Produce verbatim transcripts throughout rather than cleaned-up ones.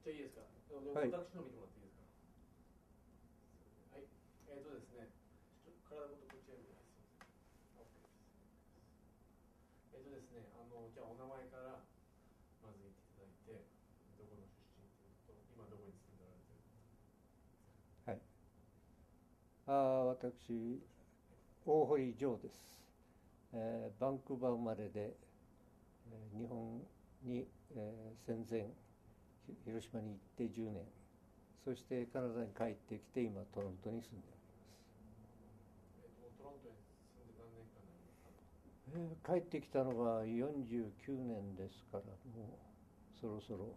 じゃあいいですか。 はい。 私の見てもらっていいですか。はい。えっ、ー、とですね、ちょっと体ごとこっちへ。すみません。OK です。えっ、ー、とですね、あのじゃあお名前からまず言っていただいて、どこの出身というと、今どこに住んでおられているか。 はい。あ私、大堀城です。えーバンクーバー生まれで、えー日本に、えー戦前、広島に行ってじゅうねん、そしてカナダに帰ってきて、今、トロントに住んでおります。 えっ、ー、とトロントに住んで何年間になりますか。 えー帰ってきたのがよんじゅうきゅうねんですから、もうそろそろ、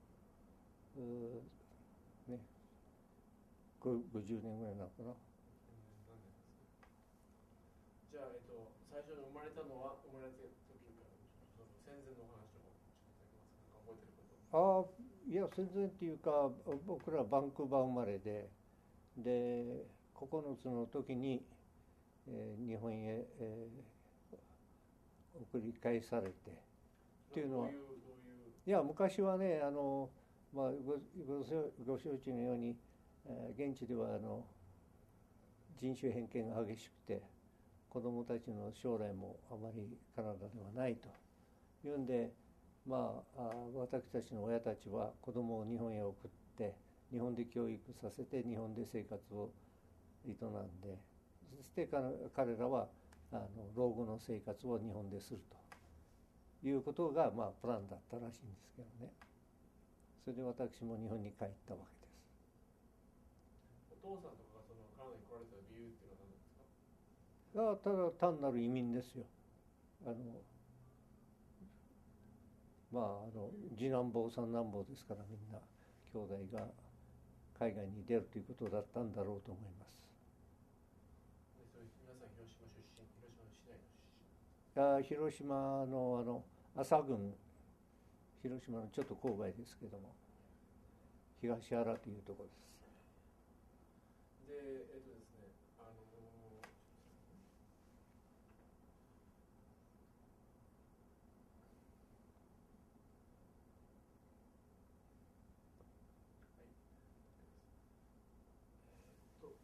ね、ごじゅうねんぐらいなのかな。 何年ですか。じゃあ、えっ、ー、と最初に生まれたのは生まれた時からちょっとその戦前のお話をちょっといただけますか。なんか覚えてること。 ああ、いや、戦前っていうか、僕らバンクーバー生まれで、で、ここのつの時に、えー日本へ、えー送り返されてっていうのは、 どういうどういういや、昔はね、あの、まあ、ごごご承知のように、えー現地ではあの人種偏見が激しくて、子どもたちの将来もあまりカナダではないというんで、まあ、私たちの親たちは子どもを日本へ送って日本で教育させて日本で生活を営んで、そして彼らはあの老後の生活を日本でするということが、まあ、プランだったらしいんですけどね。それで私も日本に帰ったわけです。 お父さんとかがそのカナダに来られた理由っていうのは何なんですか。 あただ単なる移民ですよ。あのまあ、あの次男坊三男坊ですから、みんな兄弟が海外に出るということだったんだろうと思います。 でそれ皆さん広島出身、広島の市内の出身。 あ広島のあの安佐郡、広島のちょっと郊外ですけども、東原というところです。 で、えっ、ー、とですね、あのー、はい、えっ、ー、と、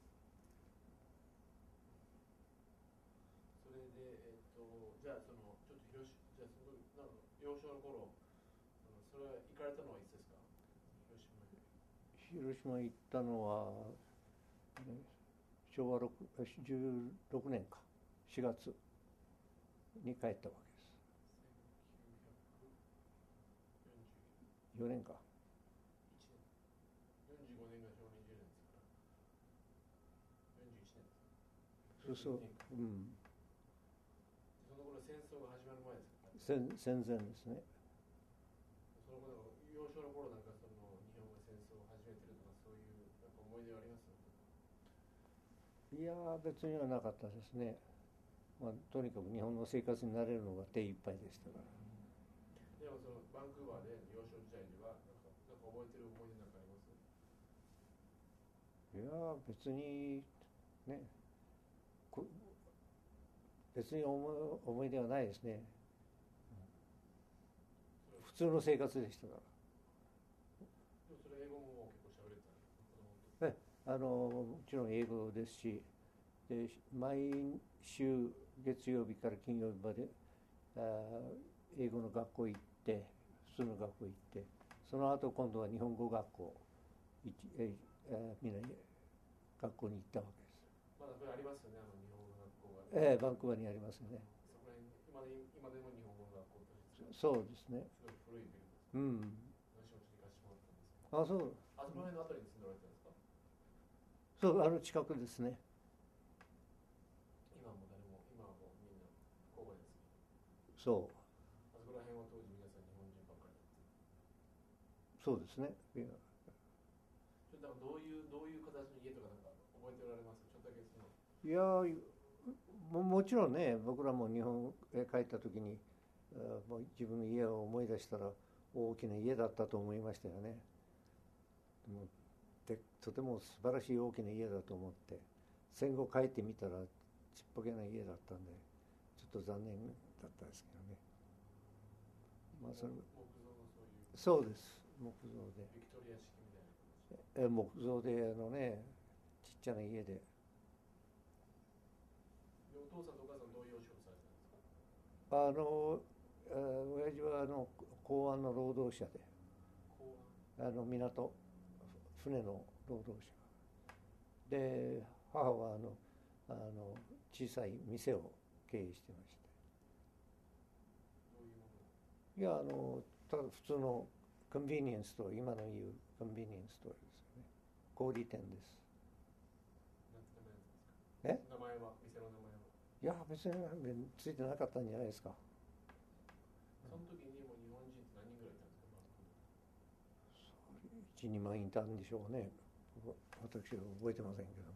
それで、えっ、ー、と、じゃあ、その、ちょっと広島、じゃあ、その、なんか、幼少の頃、あのそれは行かれたのはいつですか、広島に。 広島行ったのは、ね、昭和じゅうろくねんか、しがつに帰ったわけです。よねんか。 せんきゅうひゃくよんじゅういちねん。よんじゅうごねんが昭和にじゅうねんですから、よんじゅういちねんですか。 そうそう、 よんじゅうにねんか。 うん、 その頃戦争が始まる前ですか。 戦戦前ですね。 その頃、幼少の頃なんかその日本が戦争を始めてるとかそういうなんか思い出はあります？ いや別にはなかったですね。まあ、とにかく日本の生活に慣れるのが手一杯でしたから。 でもそのバンクーバーで幼少時代にはなんかなんか覚えてる思い出なんかあります？ いや別にね、別に思い思い出はないですね。普通の生活でしたから。 でもそれ英語ももう結構喋れたんですか、子供の時。 えあのもちろん英語ですし、で毎週月曜日から金曜日まであ英語の学校行って、普通の学校行って、その後今度は日本語学校ええみんな学校に行ったわけです。 まだこれありますよね、あの日本語学校が。 ええバンクーバーにありますよね。 そこら辺今で今でも日本語学校として使そってる。 うですね。 すごい古いビルですうか。 ん。 私もちょっと行かせてもらったんですけど。 あ、そう。 あそこら辺のあたりに住んでおられてるんですか。 そう、あの近くですね。 今はもう誰も、今はもうみんな郊外ですけど。 そあそこら辺は当時皆さん日本人ばっかりだった。 う、そうですね。いや、 ちょっとどういうどういう形の家とかなんか覚えておられます？ちょっとだけその。 いやも、もちろんね、僕らも日本へ帰った時に、あもう自分の家を思い出したら大きな家だったと思いましたよね。でもでとても素晴らしい大きな家だと思って、戦後帰ってみたらちっぽけな家だったんで、ちょっと残念だったですけどね。まあそれ木造のそういうそうです、木造で。 ビクトリアえ木造であのねちっちゃな家で。 でお父さんとお母さんどういうお仕事されてたんですか？ あのえ親父はあの港湾の労働者で、 港あの港船の労働者で、母はあのあの小さい店を経営してまして、 湾どういうもの？ いやあのただ普通のコンビニエンスストア、今の言うコンビニエンスストアですよね。小売店です。 なんて名前なんですか？ え名前は、店の名前は。 いや別についてなかったんじゃないですか。 その時にも日本人って何人ぐらいいたんですか？ いち、にまんいたんでしょうね。私は覚えてませんけど。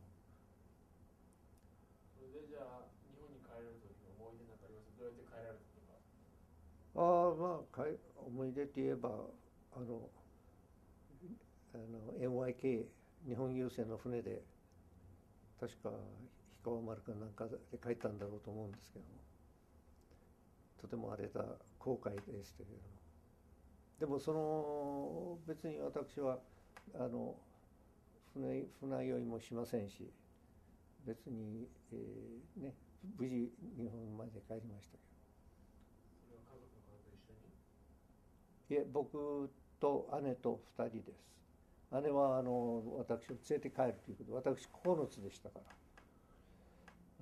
それでじゃあ日本に帰られる時の思い出なんかあります？どうやって帰られたとか。 ああまあかい思い出って言えばあのあの エヌワイケー 日本郵船の船で確か氷川丸かなんかで帰ったんだろうと思うんですけども、とても荒れた航海でしたけれども、でもその別に私はあの 船, 船酔いもしませんし、別に、えーね、無事日本まで帰りましたけど。 それは家族の方と一緒に？ いえ、僕と姉とふたりです。姉はあの私を連れて帰るということで、私ここのつでしたから、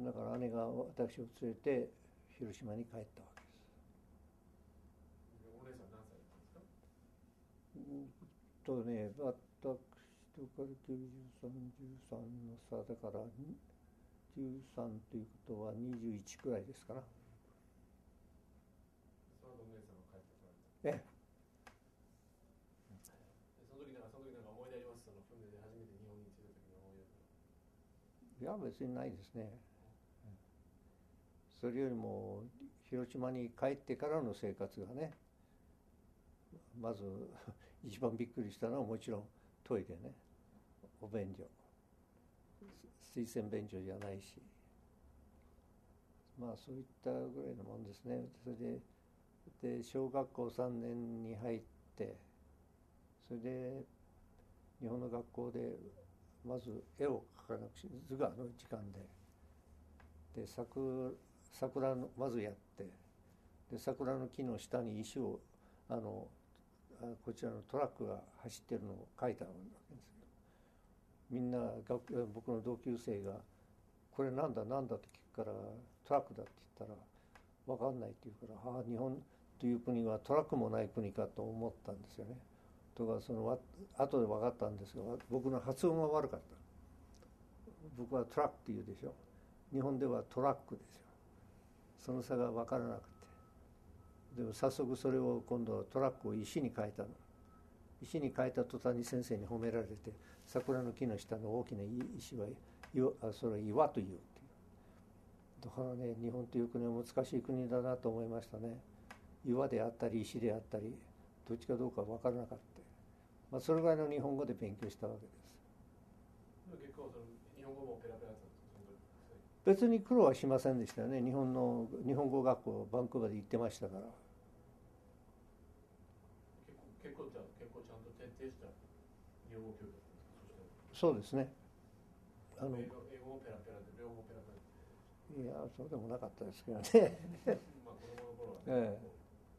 だから姉が私を連れて広島に帰ったわけです。 でお姉さん何歳だったんですか？ うんとね、私とからきゅうじゅうさん、じゅうさんの差だから、じゅうさんということはにじゅういちくらいですかな。 その後お姉さんが帰ってこられた。 ええ。 でその時なんかその時なんか思い出あります？その船で初めて日本に着いた時の思い出とか。 いや別にないですね。それよりも広島に帰ってからの生活がね、まず一番びっくりしたのはもちろんトイレね、お便所、水洗便所じゃないし、まあそういったぐらいのもんですね。それでで小学校さんねんに入って、それで日本の学校でまず絵を描かなくちゃ、図画の時間でで 桜, 桜のまずやって、で桜の木の下に石をあのこちらのトラックが走ってるのを描いたわけですけど、みんな学僕の同級生が「これなんだなんだ?」と聞くから「トラックだ」って言ったら「分かんない」って言うから「ああ日本という国はトラックもない国か」と思ったんですよね。とかその後で分かったんですが、僕の発音が悪かった。僕はトラックって言うでしょ、日本ではトラックですよ。その差が分からなくて、でも早速それを今度はトラックを石に変えたの。石に変えた途端に先生に褒められて、桜の木の下の大きな石はそれは岩というっていう。だからね、日本という国は難しい国だなと思いましたね。岩であったり石であったりどっちかどうか分からなかった。まあ、それぐらいの日本語で勉強したわけです。 結構その日本語もペラペラだったんですか？ 別に苦労はしませんでしたよね。日本の日本語学校バンクーバーで行ってましたから。 結構結構じゃ結構ちゃんと徹底した日本語教育だったんですか？ そうですね。 あの英語英語もペラペラで両方ペラペラで。 いやそうでもなかったですけどね。 まあ子供の頃は、 ね、ええ、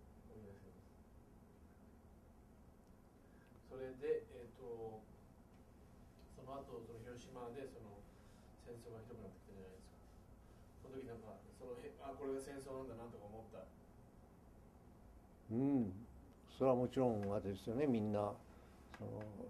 それで、えー、とその後その広島でその戦争がひどくなってきたじゃないですか。その時なんかそのあこれが戦争なんだなとか思った。 うん、それはもちろんあれですよね。みんなその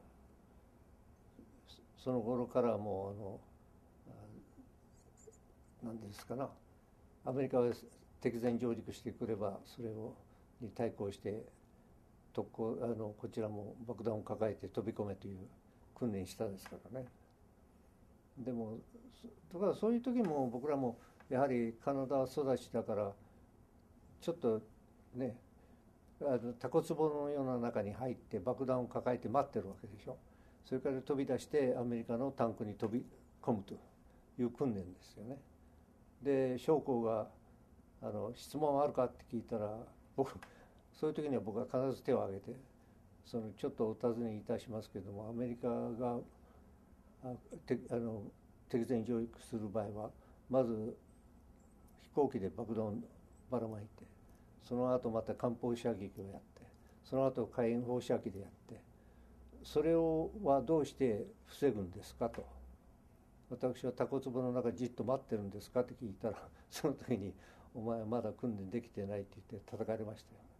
その頃からもうあの何ですかな、アメリカが敵前上陸してくればそれをに対抗して特攻あのこちらも爆弾を抱えて飛び込めという訓練したですからね。でもだからそういう時も僕らもやはりカナダ育ちだからちょっとね、あのタコ壺のような中に入って爆弾を抱えて待ってるわけでしょ。それから飛び出してアメリカのタンクに飛び込むという訓練ですよね。で将校があの質問あるかって聞いたら、僕そういう時には僕は必ず手を挙げて、 そのちょっとお尋ねいたしますけれども、アメリカがあてあの敵前上陸する場合はまず飛行機で爆弾をばらまいて、その後また艦砲射撃をやって、その後火炎放射器でやって、それをはどうして防ぐんですかと。私はタコ壺の中じっと待ってるんですかって聞いたら、その時に「お前はまだ訓練できてない」って言って叩かれましたよ。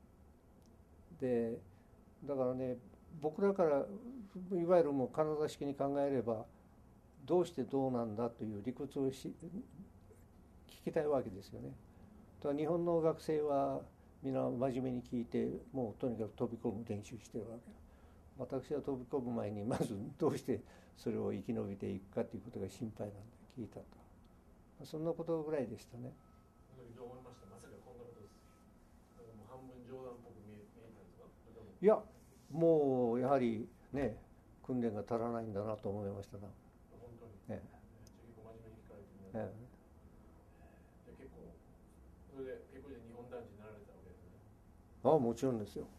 でだからね、僕らからいわゆるもうカナダ式に考えれば、どうしてどうなんだという理屈をし聞きたいわけですよね。と日本の学生は皆真面目に聞いて、もうとにかく飛び込む練習してるわけ。私は飛び込む前にまずどうしてそれを生き延びていくかということが心配なんで聞いたと。そんなことぐらいでしたね。 どう思いました？まさかこんなことです。なんかもう半分冗談っぽく見え、見えたんですか？ いや、もうやはりね、訓練が足らないんだなと思いましたな。 本当に。 ええ、 結構真面目に聞かれてみんな。 ええ、 で結構それで結構で日本男児になられたわけですね。 ああ、もちろんですよ。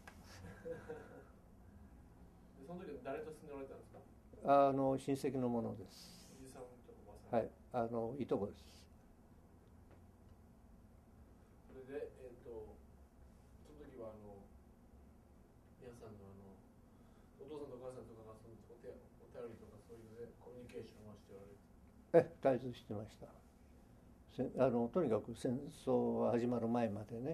でその時は誰と住んでおられたんですか？ あの親戚のものです。 おじさんとおばさん。 はい、あのいとこです。 それでえっ、ー、とその時はあの皆さんのあのお父さんとお母さんとかがそのお手お便りとかそういうのでコミュニケーションはしておられる？ え、絶えずしてました。せあのとにかく戦争が始まる前までね。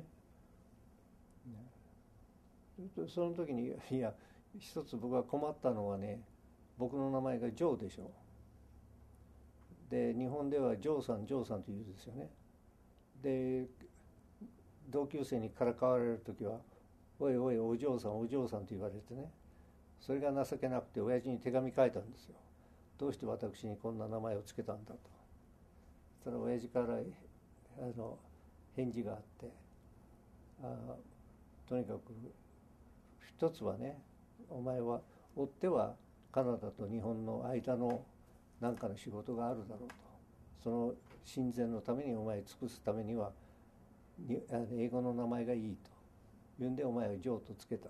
ね、その時にいや一つ僕が困ったのはね、僕の名前がジョーでしょ。で日本ではジョーさんジョーさんと言うんですよね。で同級生にからかわれる時は「おいおいお嬢さんお嬢さん」と言われてね、それが情けなくて親父に手紙書いたんですよ。どうして私にこんな名前を付けたんだと。そしたら親父からあの返事があって、あとにかく一つはね、お前は追ってはカナダと日本の間の何かの仕事があるだろうと。その親善のためにお前尽くすためには英語の名前がいいと言うんで、お前はジョーとつけたと。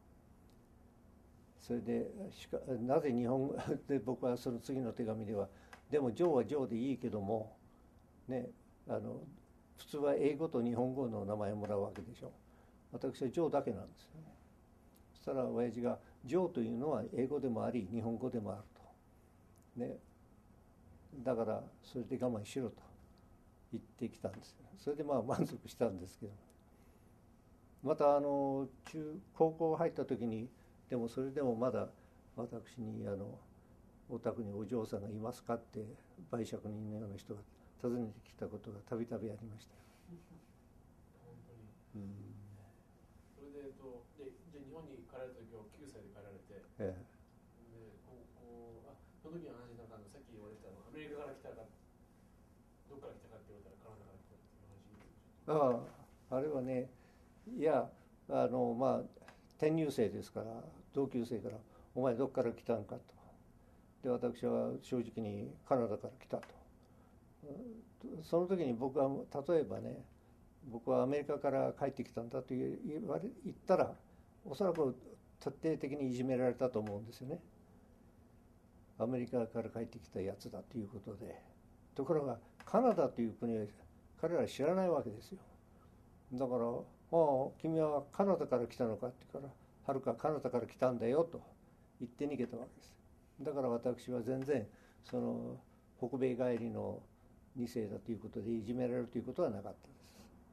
それでしかなぜ日本で僕はその次の手紙では、でもジョーはジョーでいいけどもね、あの普通は英語と日本語の名前をもらうわけでしょ。私はジョーだけなんですよね。そしたら親父がジョーというのは英語でもあり日本語でもあると、ね、だからそれで我慢しろと言ってきたんですよ。それでまあ満足したんですけど、またあの中高校入った時に、でもそれでもまだ私にあのお宅にお嬢さんがいますかって売借人のような人が訪ねてきたことがたびたびありました。 本当に。うん、それで、えっと、でじゃあ日本に帰られた時はきゅうさいで帰られて、ええ、で高校あその時の話なんかあのさっき言われたのアメリカから来たかどっから来たかって言われたらカナダから来たっていう話。 ああ、あれはね、いやあのまあ転入生ですから同級生から「お前どっから来たんか」と。で私は正直にカナダから来たと。その時に僕は例えばね、僕はアメリカから帰ってきたんだと言われ言ったら、おそらく徹底的にいじめられたと思うんですよね。アメリカから帰ってきたやつだということで。ところがカナダという国は彼らは知らないわけですよ。だから「ああ君はカナダから来たのか」って言うから「はるかカナダから来たんだよ」と言って逃げたわけです。だから私は全然その北米帰りのに世だということでいじめられるということはなかったです。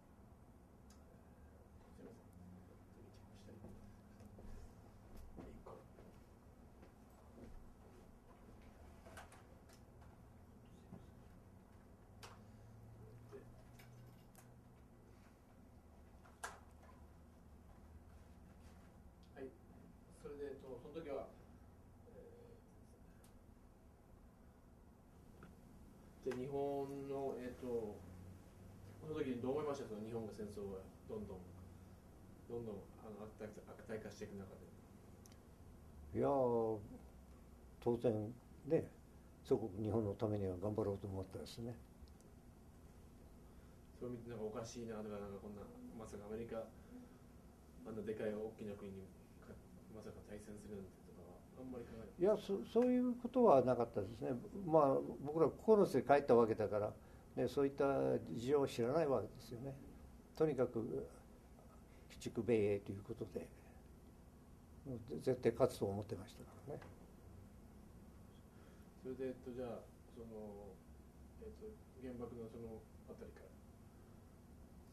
はい、それで、えっと、その時は、えー、じゃあ日本の、えっと、その時にどう思いました？その日本が戦争がどんどんどんどんあの悪態悪態化していく中で。 いや当然ね、祖国日本のためには頑張ろうと思ったですね。 それを見てなんかおかしいなとか、なんかこんなまさかアメリカあんなでかい大きな国にまさか対戦するなんてとかはあんまり考えいや そ, そういうことはなかったですね。まあ僕らここの世帰ったわけだから、ね、そういった事情を知らないわけですよね。とにかく鬼畜米英ということで絶対勝つと思ってましたからね。 それで、えっと、じゃあその、えっと、原爆のそのあたりから。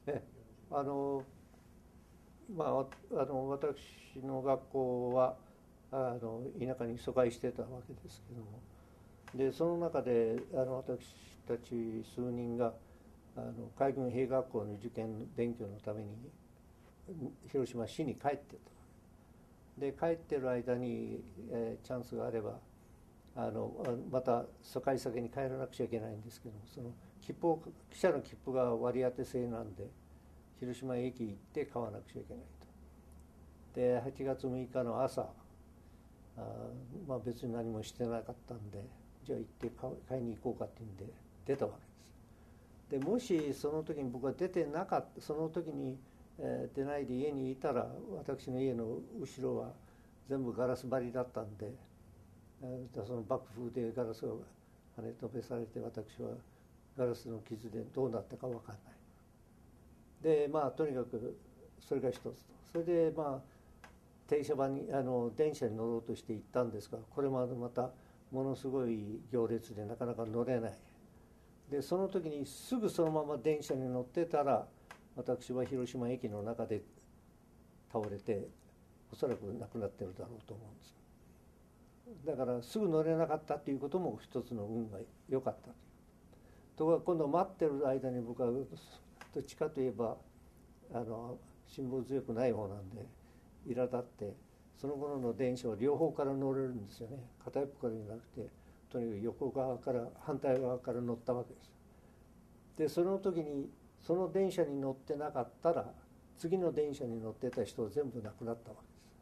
えあのまあ、あの私の学校はあの田舎に疎開してたわけですけども、でその中であの私たち数人があの海軍兵学校の受験勉強のために広島市に帰ってた。で帰ってる間に、えー、チャンスがあればあのまた疎開先に帰らなくちゃいけないんですけども、その切符を汽車の切符が割り当て制なんで広島駅行って買わなくちゃいけないと。ではちがつむいかの朝、あ、まあ、別に何もしてなかったんで、じゃあ行って買いに行こうかっていうんで出たわけです。でもしその時に僕が出てなかった、その時に、えー、出ないで家にいたら、私の家の後ろは全部ガラス張りだったんで、えー、その爆風でガラスが跳ね飛べされて、私はガラスの傷でどうなったか分かんない。でまあとにかくそれが一つと、それでまあ停車場にあの電車に乗ろうとして行ったんですが、これまでまたものすごい行列でなかなか乗れない。でその時にすぐそのまま電車に乗ってたら、私は広島駅の中で倒れておそらく亡くなってるだろうと思うんです。だからすぐ乗れなかったということも一つの運が良かったという。ところが今度待ってる間に僕はどっちかといえばあの辛抱強くない方なんで、苛立ってその頃の電車を両方から乗れるんですよね。片一方からじゃなくて、とにかく横側から反対側から乗ったわけです。でその時にその電車に乗ってなかったら、次の電車に乗ってた人は全部亡くなったわ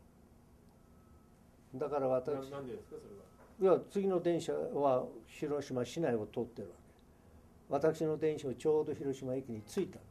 けです。だから私、 なんでですかそれは。 いや次の電車は広島市内を通ってるわけ。私の電車はちょうど広島駅に着いたんです。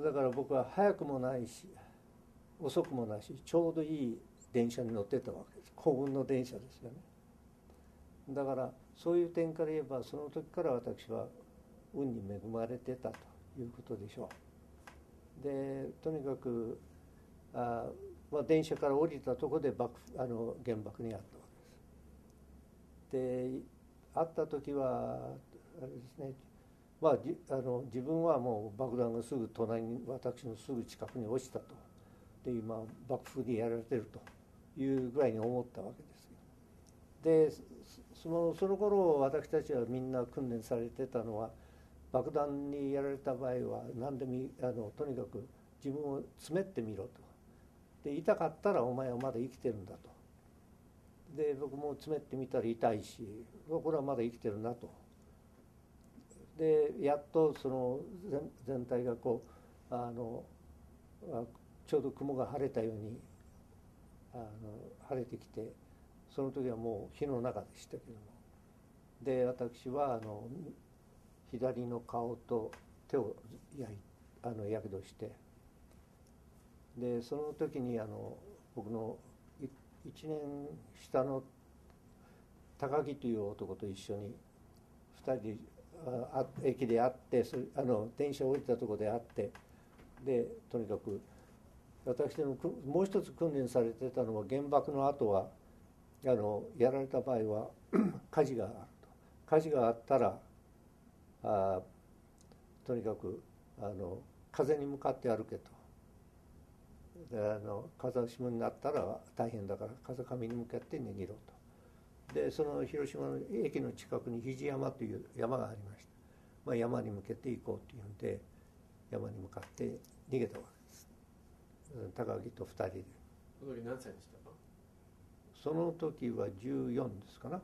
だから僕は早くもないし遅くもないし、ちょうどいい電車に乗ってたわけです。幸運の電車ですよね。だからそういう点から言えば、その時から私は運に恵まれてたということでしょう。でとにかくあ、まあ、電車から降りたところで爆あの原爆にあったわけです。で会った時はあれですね、まあ、じあの自分はもう爆弾がすぐ隣に、私のすぐ近くに落ちたと、で今爆風でやられてるというぐらいに思ったわけです。でそのその頃私たちはみんな訓練されてたのは、爆弾にやられた場合は何でもいい、あのとにかく自分をつめってみろと。で痛かったらお前はまだ生きてるんだと。で僕も詰めてみたら痛いし、これはまだ生きてるなと。でやっとその 全, 全体がこうあのちょうど雲が晴れたようにあの晴れてきて、その時はもう火の中でしたけども、で私はあの左の顔と手を焼いあのやけどして、でその時にあの僕のいちねん下の高木という男と一緒にふたりであ駅で会って、それあの電車降りたところで会って、でとにかく私のもう一つ訓練されてたのは、原爆の後はあのやられた場合は火事があると。火事があったらあとにかくあの風に向かって歩けと。であの風下になったら大変だから風上に向かって逃げろと。でその広島の駅の近くに肘山という山がありました。まあ、山に向けて行こうというんで山に向かって逃げたわけです。高木とふたりで。 その時何歳でしたか？ その時はじゅうよんですかな。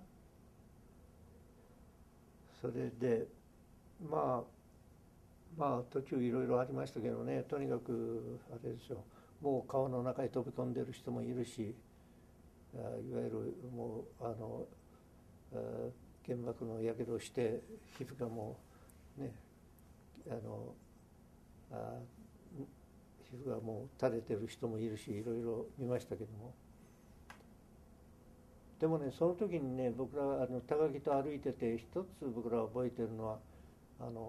それでまあまあ途中いろいろありましたけどね、とにかくあれですよ、もう川の中に飛び込んでる人もいるし、いわゆるもうあの原爆のやけどをして皮膚がもうねあのあ皮膚がもう垂れてる人もいるし、いろいろ見ましたけども、でもね、その時にね、僕らあの高木と歩いてて、一つ僕ら覚えてるのは、あの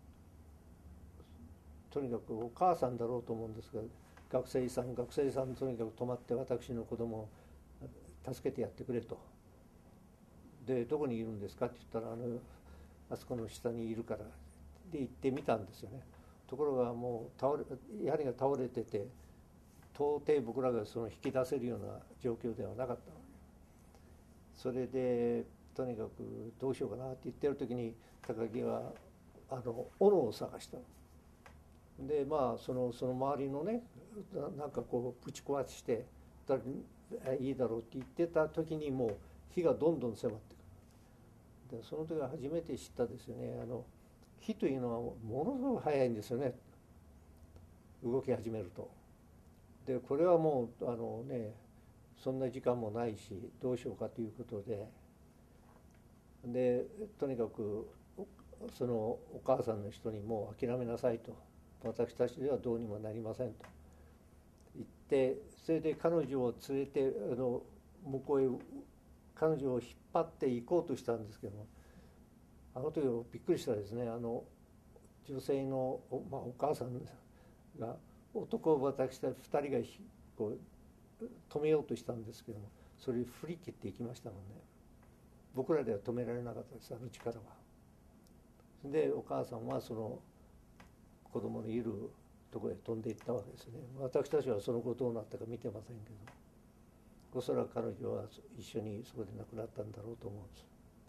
とにかくお母さんだろうと思うんですが、学生さん学生さんとにかく泊まって私の子供を助けてやってくれと。でどこにいるんですかって言ったら、あのあそこの下にいるからで行ってみたんですよね。ところがもう倒れ屋根が倒れてて、到底僕らがその引き出せるような状況ではなかったわけ。それでとにかくどうしようかなって言ってる時に、高木はあの斧を探したので、まあそのその周りのね、なんかこうぶち壊して誰いいだろうって言ってた時に、もう火がどんどん迫ってくる。でその時は初めて知ったですよね。あの火というのはものすごく早いんですよね、動き始めると。でこれはもうあのね、そんな時間もないしどうしようかということで、でとにかくそのお母さんの人にもう諦めなさいと、私たちではどうにもなりませんと言って、それで彼女を連れてあの向こうへ彼女を引っ張って行こうとしたんですけども、あの時びっくりしたですね。あの女性の お,、まあ、お母さんが男を私たちふたりがこう止めようとしたんですけども、それ振り切っていきましたもんね。僕らでは止められなかったです、あの力は。でお母さんはその子供のいるところへ飛んでいったわけですね。私たちはその後どうなったか見てませんけど、おそらく彼女は一緒にそこで亡くなったんだろうと思うんです。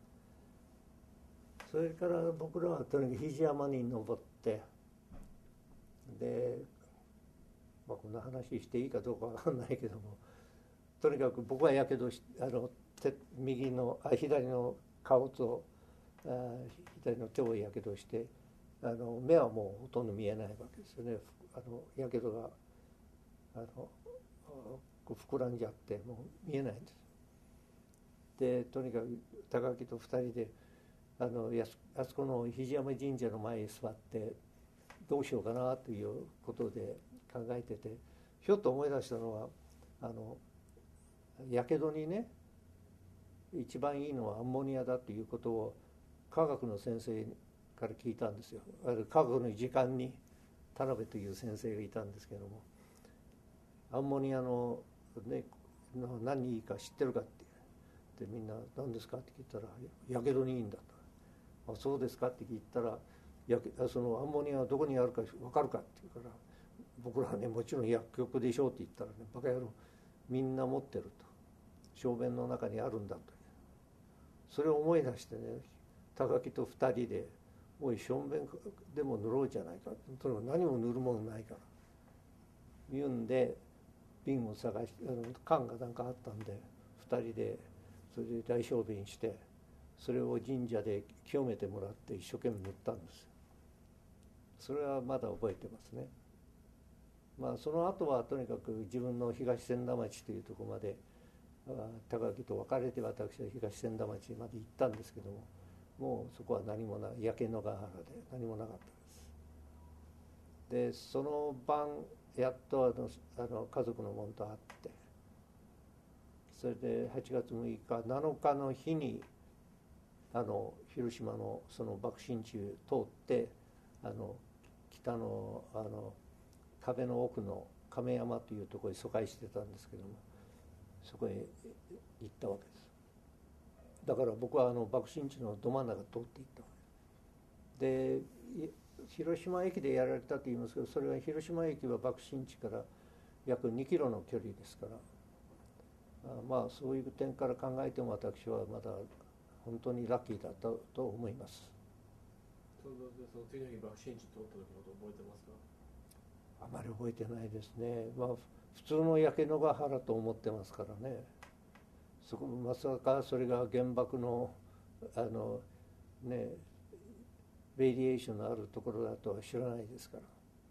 それから僕らはとにかく肘山に登って、で、まあ、こんな話していいかどうかわかんないけども、とにかく僕はやけどしあの手右のあ左の顔とあ左の手をやけどして、あの目はもうほとんど見えないわけですよね。あのやけどがあのこう膨らんじゃってもう見えないんです。でとにかく高木とふたりであのあそこの肘山神社の前に座ってどうしようかなということで考えてて、ひょっと思い出したのは、あのやけどにね一番いいのはアンモニアだということを科学の先生から聞いたんですよ。ある科学の時間に田辺という先生がいたんですけども、アンモニアの、ね、何にいいか知ってるかってでみんな何ですかって聞いたら、やけどにいいんだと。あそうですかって聞いたら、やけそのアンモニアはどこにあるか分かるかって言うから、僕らはねもちろん薬局でしょうって言ったらね、バカ野郎みんな持ってると、小便の中にあるんだと。それを思い出してね、高木とふたりで「おい小便でも塗ろうじゃないか」とにかく何も塗るものないから言うんで、瓶を探してあの缶がなんかあったんでふたりでそれで大小便して、それを神社で清めてもらって一生懸命塗ったんですよ。それはまだ覚えてますね。まあその後はとにかく自分の東千田町というところまで、高木と別れて私は東千田町まで行ったんですけども、もうそこは何もない、焼け野ヶ原で何もなかったです。でその晩やっとあのあの家族の者と会って、それではちがつむいかなのかの日にあの広島のその爆心地を通ってあの北のあの壁の奥の亀山というところに疎開してたんですけども、そこへ行ったわけです。だから僕はあの爆心地のど真ん中通っていったわけです。で広島駅でやられたと言いますけど、それは広島駅は爆心地から約にキロの距離ですから、あまあそういう点から考えても私はまだ本当にラッキーだったと思います。 その次の日爆心地通った時のこと覚えてますか？ あまり覚えてないですね。まあ普通の焼け野ヶ原と思ってますからね。そこまさかそれが原爆のあのねレディエーションのあるところだとは知らないですから、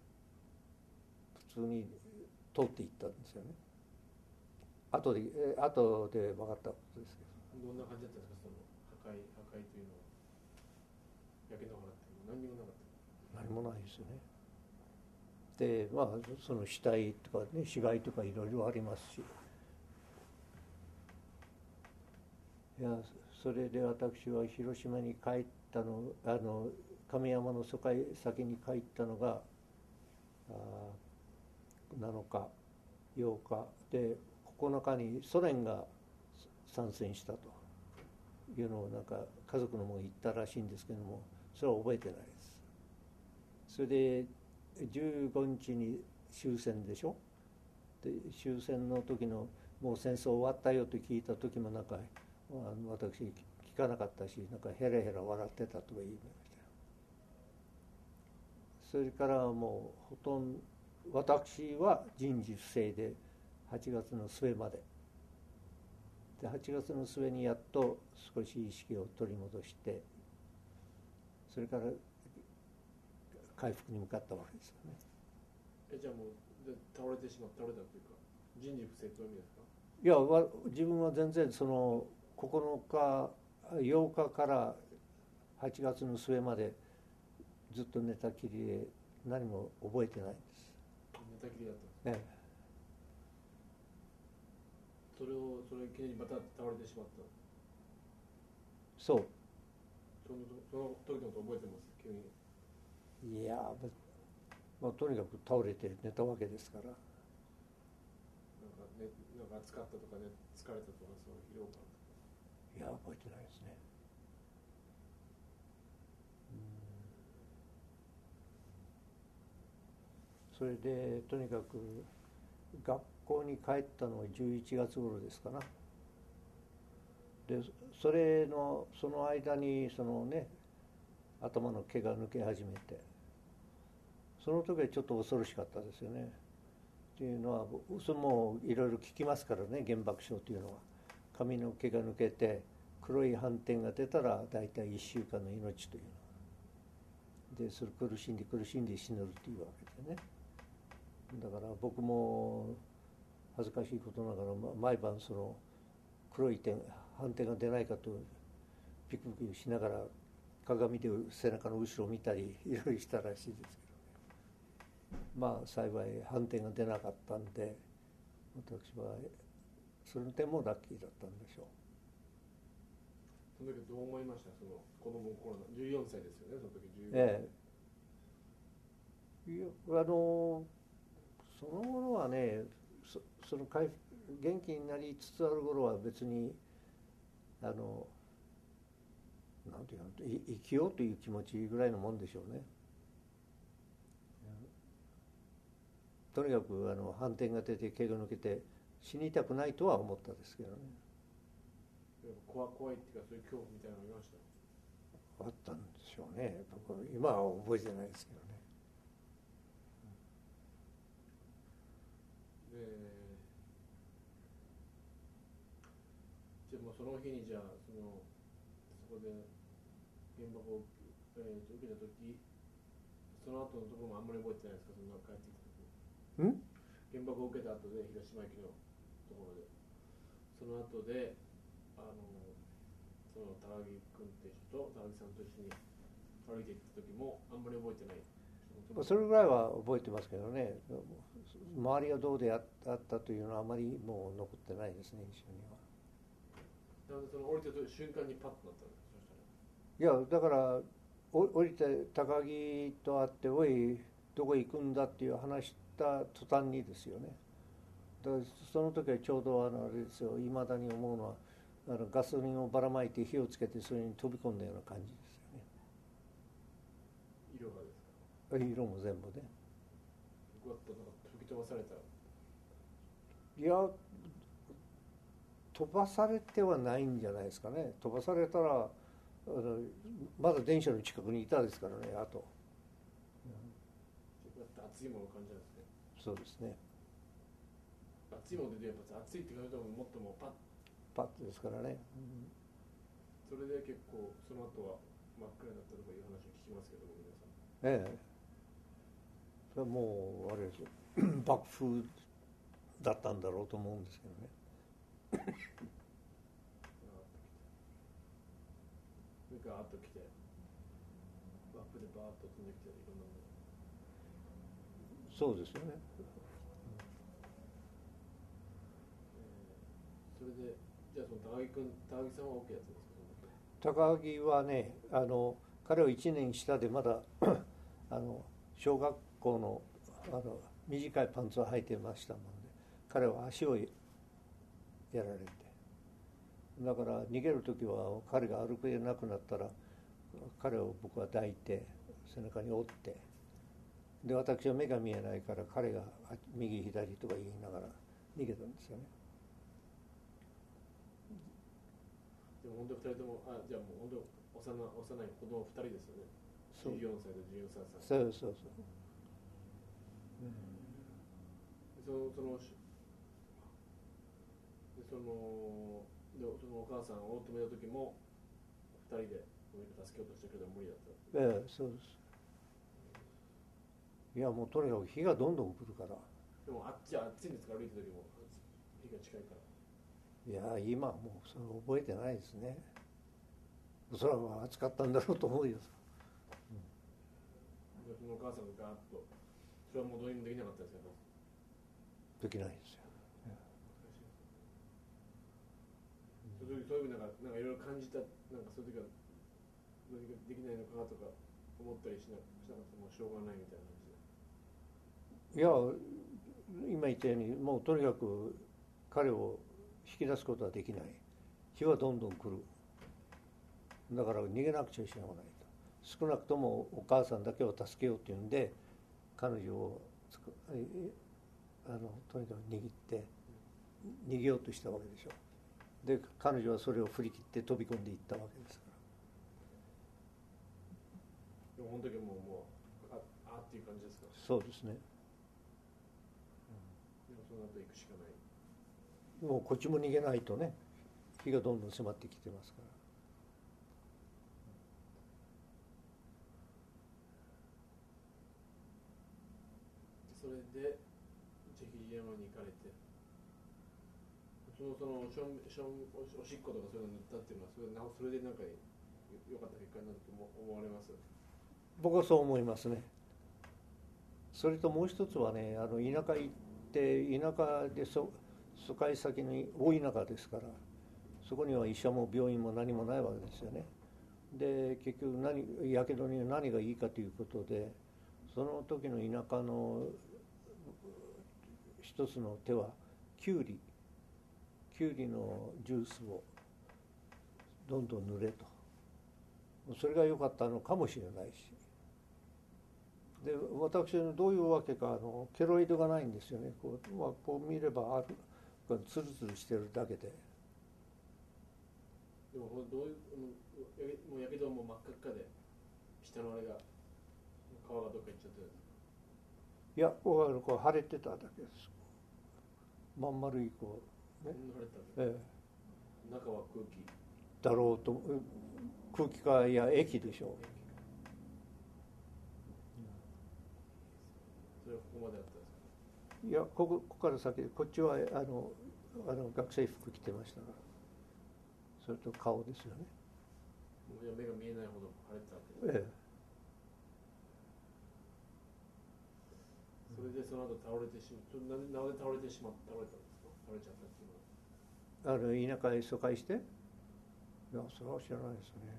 普通に通っていったんですよね。後で後で分かったことですけど。どんな感じだったんですか、その破壊破壊というのは。焼け野原って何にもなかった。 何もないですよね。 でまあその死体とかね死骸とかいろいろありますし、いやそれで私は広島に帰ったのあの亀山の疎開先に帰ったのがあなのかようかでここのかにソ連が参戦したというのをなんか家族のも言ったらしいんですけども、それは覚えてないです。それでじゅうごにちに終戦でしょ。で終戦の時のもう戦争終わったよと聞いた時もなんかあの私聞かなかったし、なんかヘラヘラ笑ってたとか言いました。それからもうほとんど私は人事不正ではちがつの末までではちがつの末にやっと少し意識を取り戻して、それから回復に向かったわけですよね。 えじゃあもうで倒れてしまった倒れたというか人事不正という意味ですか。 いやわ自分は全然そのここのかようかからはちがつの末までずっと寝たきりで何も覚えてないんです。 寝たきりだったんです、 ええ、 それをそれを記念にまた倒れてしまった。 そうそのその時のこと覚えてます。急にいや、まあ、とにかく倒れて寝たわけですから。 なんか、ね、なんか暑かったとかね、疲れたとかそういう疲労感とか。 いや覚えてないですね。それでとにかく学校に帰ったのはじゅういちがつ頃ですかな。でそれのその間にそのね頭の毛が抜け始めて、その時はちょっと恐ろしかったですよね。っていうのはそれもいろいろ聞きますからね、原爆症というのは髪の毛が抜けて黒い斑点が出たら大体いっしゅうかんの命というので、それ苦しんで苦しんで死ぬっていうわけでね。だから僕も恥ずかしいことながら毎晩その黒い点斑点が出ないかとビクビクしながら鏡で背中の後ろを見たりいろいろしたらしいですけどね。まあ幸い斑点が出なかったんで、私はその点もラッキーだったんでしょう。 その時どう思いました。その子供の頃のじゅうよんさいですよね、その時じゅうよん。 ええ、いやあのその頃はね、そ, その回復元気になりつつある頃は別にあのなんていうの生きようという気持ちぐらいのもんでしょうね。とにかくあの斑点が出て毛が抜けて死にたくないとは思ったですけどね。 怖怖いっていうかそういう恐怖みたいなのありました。 あったんでしょうね。僕今は覚えてないですけどね。 じゃあもうその日にじゃあそのそこで原爆を、えー、と受けた時、その後のところもあんまり覚えてないですか。その帰ってきた時ん原爆を受けた後で広島駅のところでその後であのその高木君って人と高木さんと一緒に歩いていった時もあんまり覚えてない。 それぐらいは覚えてますけどね。周りがどうであったというのはあまりもう残ってないですね、印象には。 なんでその降りた瞬間にパッとなったんですか。 いやだから降りて高木と会って「おいどこ行くんだ」っていう話した途端にですよね。だからその時はちょうどあのあれですよ、いまだに思うのはあのガソリンをばらまいて火をつけてそれに飛び込んだような感じですよね。 色がですか。 色も全部ね。 ぐわっとなんか吹き飛ばされた。 いや飛ばされてはないんじゃないですかね。飛ばされたらあのまだ電車の近くにいたですからね。あと、 うん、熱いものを感じるんですね。 そうですね。 熱いものでやっぱ熱いって感じでももっともパッパッとですからね、うん、 それで結構その後は真っ暗になったとかいう話を聞きますけども、皆さん。 ええ、それはもうあれですよ爆風だったんだろうと思うんですけどねそれからあっと来てバックでバーッと飛んできていろんなもの。 そうですよね。 それでじゃあその高木君高木さんは OK やったんですか？ 高木はね、あの彼はいちねん下でまだあの小学校の、あの短いパンツを履いてましたもんで、彼は足をやられて、だから逃げる時は彼が歩けなくなったら彼を僕は抱いて背中に折って、で私は目が見えないから彼が右左とか言いながら逃げたんですよね。 でも本当にふたりとも、あ、じゃあもう本当幼幼い子供ふたりですよね。じゅうよんさいとじゅうさんさい。 そうそうそう。 うん、そのそのでそのでそのお母さんを止めた時もふたりで助けようとしたけど無理だった。 ええ、そうです。いやもうとにかく火がどんどん来るから。 でもあっちあっちにですか、歩いた時も火が近いから。 いや今もうそれ覚えてないですね。おそらくは暑かったんだろうと思うよ。 うん、そのお母さんがガーッとそれはもうどうにもできなかったですけど。 できないですよ。 そういうそういうなんかなんかいろいろ感じた、なんかそういう時はどうにかできないのかなとか思ったりしなしなかったらもうしょうがないみたいな感じで。 いや今言ったようにもうとにかく彼を引き出すことはできない。火はどんどん来る。だから逃げなくちゃしょうがないと。少なくともお母さんだけを助けようっていうんで彼女をあのとにかく握って逃げようとしたわけでしょ。で彼女はそれを振り切って飛び込んでいったわけですから。 でも本当にもうもうああっていう感じですか？ そうですね。 でもその後行くしかない。 もうこっちも逃げないとね、火がどんどん迫ってきてますから。 それで千尋山に行かれて、そのそのしょんしょん お, おしっことかそういうの塗ったっていうのはそれなそれでなんか良かった結果になると思われます？ 僕はそう思いますね。それともう一つはね、あの田舎行って田舎でそ疎開先に大田舎ですから、そこには医者も病院も何もないわけですよね。で結局何やけどに何がいいかということで、その時の田舎の一つの手はキュウリキュウリのジュースをどんどん塗れと、それが良かったのかもしれないし、で私のどういうわけかあのケロイドがないんですよね。こう、まあ、こう見ればあるツルツルしてるだけで。 でもどういうもうやけども真っ赤っかで下のあれが皮がどっか行っちゃってる。 いやこうこう腫れてただけです。まん丸いこうね、 腫れてたんです、ええ、中は空気だろうと、空気かいや液でしょう。 それはここまであったんですか？ いやここ、ここから先こっちはあのあの学生服着てましたから、それと顔ですよね。 もう目が見えないほど腫れてたわけです、 ええ、 それでその後倒れてしまう。なぜ倒れてしまった倒れたんですか？倒れちゃったっていうのは。 あの田舎へ疎開して、いやそれは知らないですね。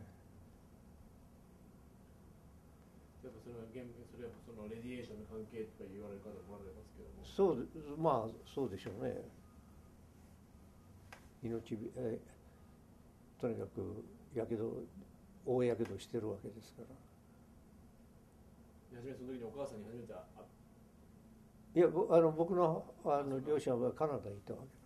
やっぱそれは現それはそのレディエーションの関係とか言われる方もおられますけども。 そうまあそうでしょうね。命えとにかくやけど大やけどしてるわけですから。 初めその時にお母さんに初めて会っいやあの僕のあの両親はカナダにいたわけだ。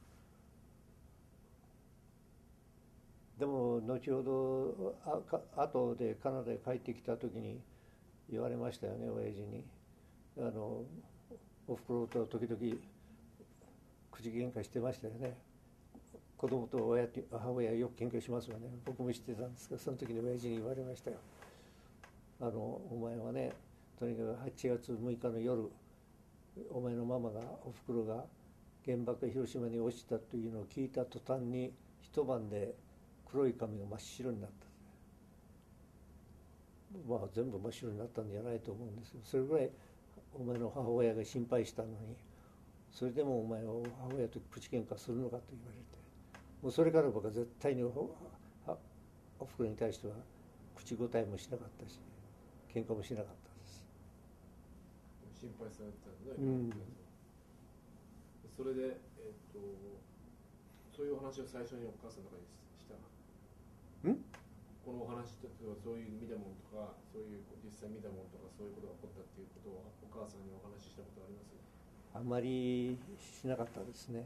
でも後ほどあか後でカナダへ帰ってきた時に言われましたよね、親父に。あのおふくろと時々口喧嘩してましたよね。子供と親と母親よく喧嘩しますよね。僕も知ってたんですけど、その時に親父に言われましたよ。あのお前はね、とにかくはちがつむいかの夜、お前のママがおふくろが原爆が広島に落ちたというのを聞いた途端に一晩で黒い髪が真っ白になった。まあ全部真っ白になったんじゃないと思うんですけど、それぐらいお前の母親が心配したのに、それでもお前は母親と口喧嘩するのかと言われて、もうそれから僕は絶対に お, おふくろに対しては口答えもしなかったし、喧嘩もしなかったです。 心配されてたんで、うん、それで、えー、とそういうお話を最初にお母さんの中にしたんこのお話とそういう見たものとか、そういう実際見たものとか、そういうことが起こったっていうことをお母さんにお話ししたことあります？ あんまりしなかったですね。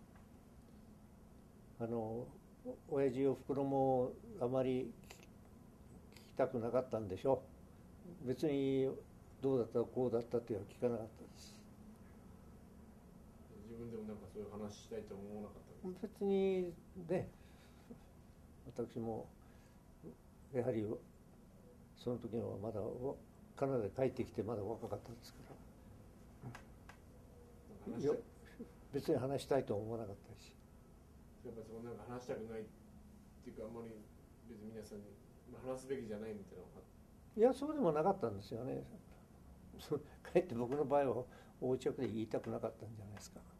あの親父おふくろもあまり聞きたくなかったんでしょう。別にどうだったこうだったっていうのは聞かなかったです。 自分でもなんかそういう話したいと思わなかったんですか？ 別にね、私もやはりその時はまだカナダで帰ってきてまだ若かったですから、よ別に話したいとは思わなかったし、 やっぱりそのなんか話したくないっていうか、あんまり別に皆さんに話すべきじゃないみたいなのが、 いやそうでもなかったんですよね。かえって僕の場合は大直で言いたくなかったんじゃないですか。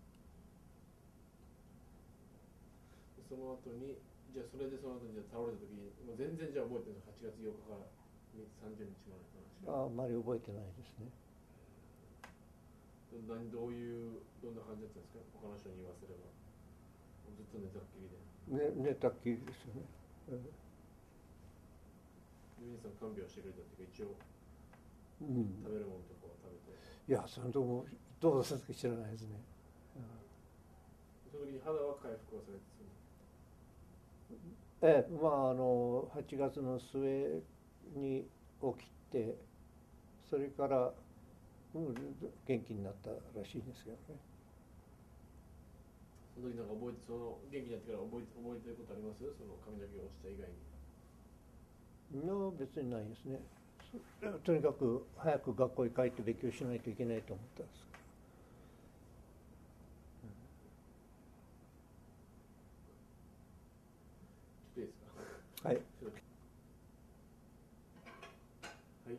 その後にじゃあそれでその後にじゃあ倒れた時にもう全然じゃあ覚えてるんですか？はちがつようかからさんじゅうにちまでの話。 ああまり覚えてないですね。 ど何どういうどんな感じだったんですか？他の人に言わせればずっと寝たっきりで。 ね、寝たっきりですよね。 皆さん看病してくれたっていうか、一応、 うん、 食べるものとかは食べて。 いやそのともどうだったか知らないですね。うん、 その時に肌は回復はされてする？ ええ、まああのはちがつの末に起きて、それから、うん、元気になったらしいですけどね。 その時なんか覚えて、その元気になってから覚えて覚えてることあります？その髪の毛を落ちた以外に。 いや別にないですね。とにかく早く学校に帰って勉強しないといけないと思ったんですから。 ちょっといいですか？ はい。 はい。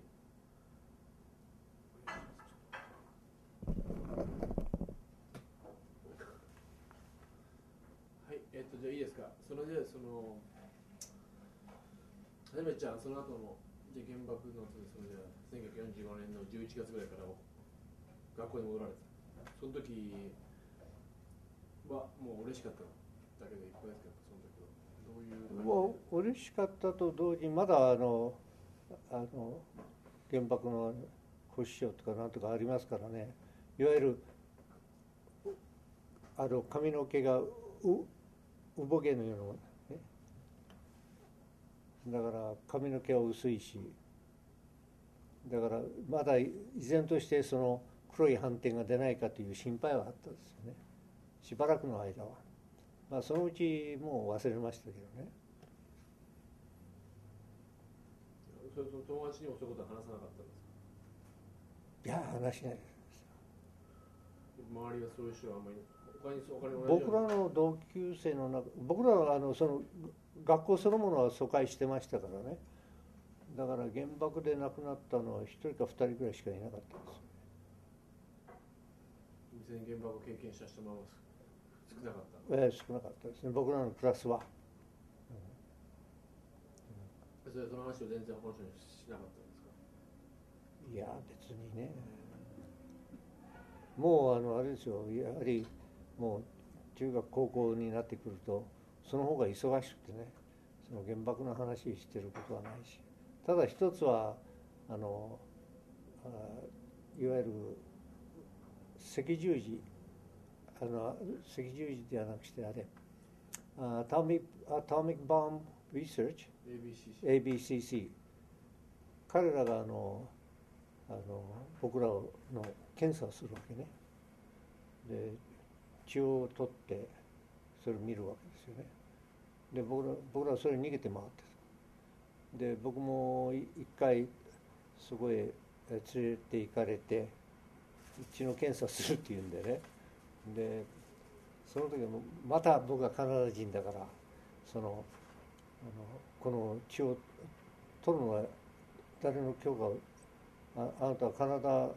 はい、えっとじゃあいいですか？それでそのはじめちゃん、その後のじゃ原爆の後でそれでせんきゅうひゃくよんじゅうごねんのじゅういちがつぐらいから学校に戻られた。その時はもう嬉しかっただけでいっぱいですけど、その時はどういう？ もう嬉しかったと同時にまだあのあの原爆の保守賞とかなんとかありますからね。いわゆるあの髪の毛がううぼ毛のようなもの、ね、だから髪の毛は薄いし、だからまだ依然としてその黒い斑点が出ないかという心配はあったんですよね、しばらくの間は。まあそのうちもう忘れましたけどね。 それと友達にもそういうことは話さなかったんですか？ いや話しないです。 周りはそういう人はあんまり他に他に同じ僕らの同級生の中、僕らはあのその学校そのものは疎開してましたからね。だから原爆で亡くなったのは一人か二人ぐらいしかいなかったんですよね。 全然原爆を経験した人も少なかった。 ええ、少なかったですね、僕らのクラスは。 それその話を全然他の人にしなかったんですか？ いや別にね、もうあのあれですよ、やはりもう中学高校になってくるとその方が忙しくてね、その原爆の話してることはないし、ただ一つはあのあいわゆる赤十字、あの赤十字ではなくしてあれ、アトミック・アトミック・ボム・リサーチエービーシーシーエービーシーシー、 彼らがあのあの僕らの検査をするわけね。で血を取ってそれを見るわけですよね。で僕ら僕らはそれに逃げて回ってた。で僕も一回そこへ連れて行かれて血の検査するっていうんでね。でその時もまた僕はカナダ人だから、そのあのこの血を取るのは誰の許可を、ああなたはカナダ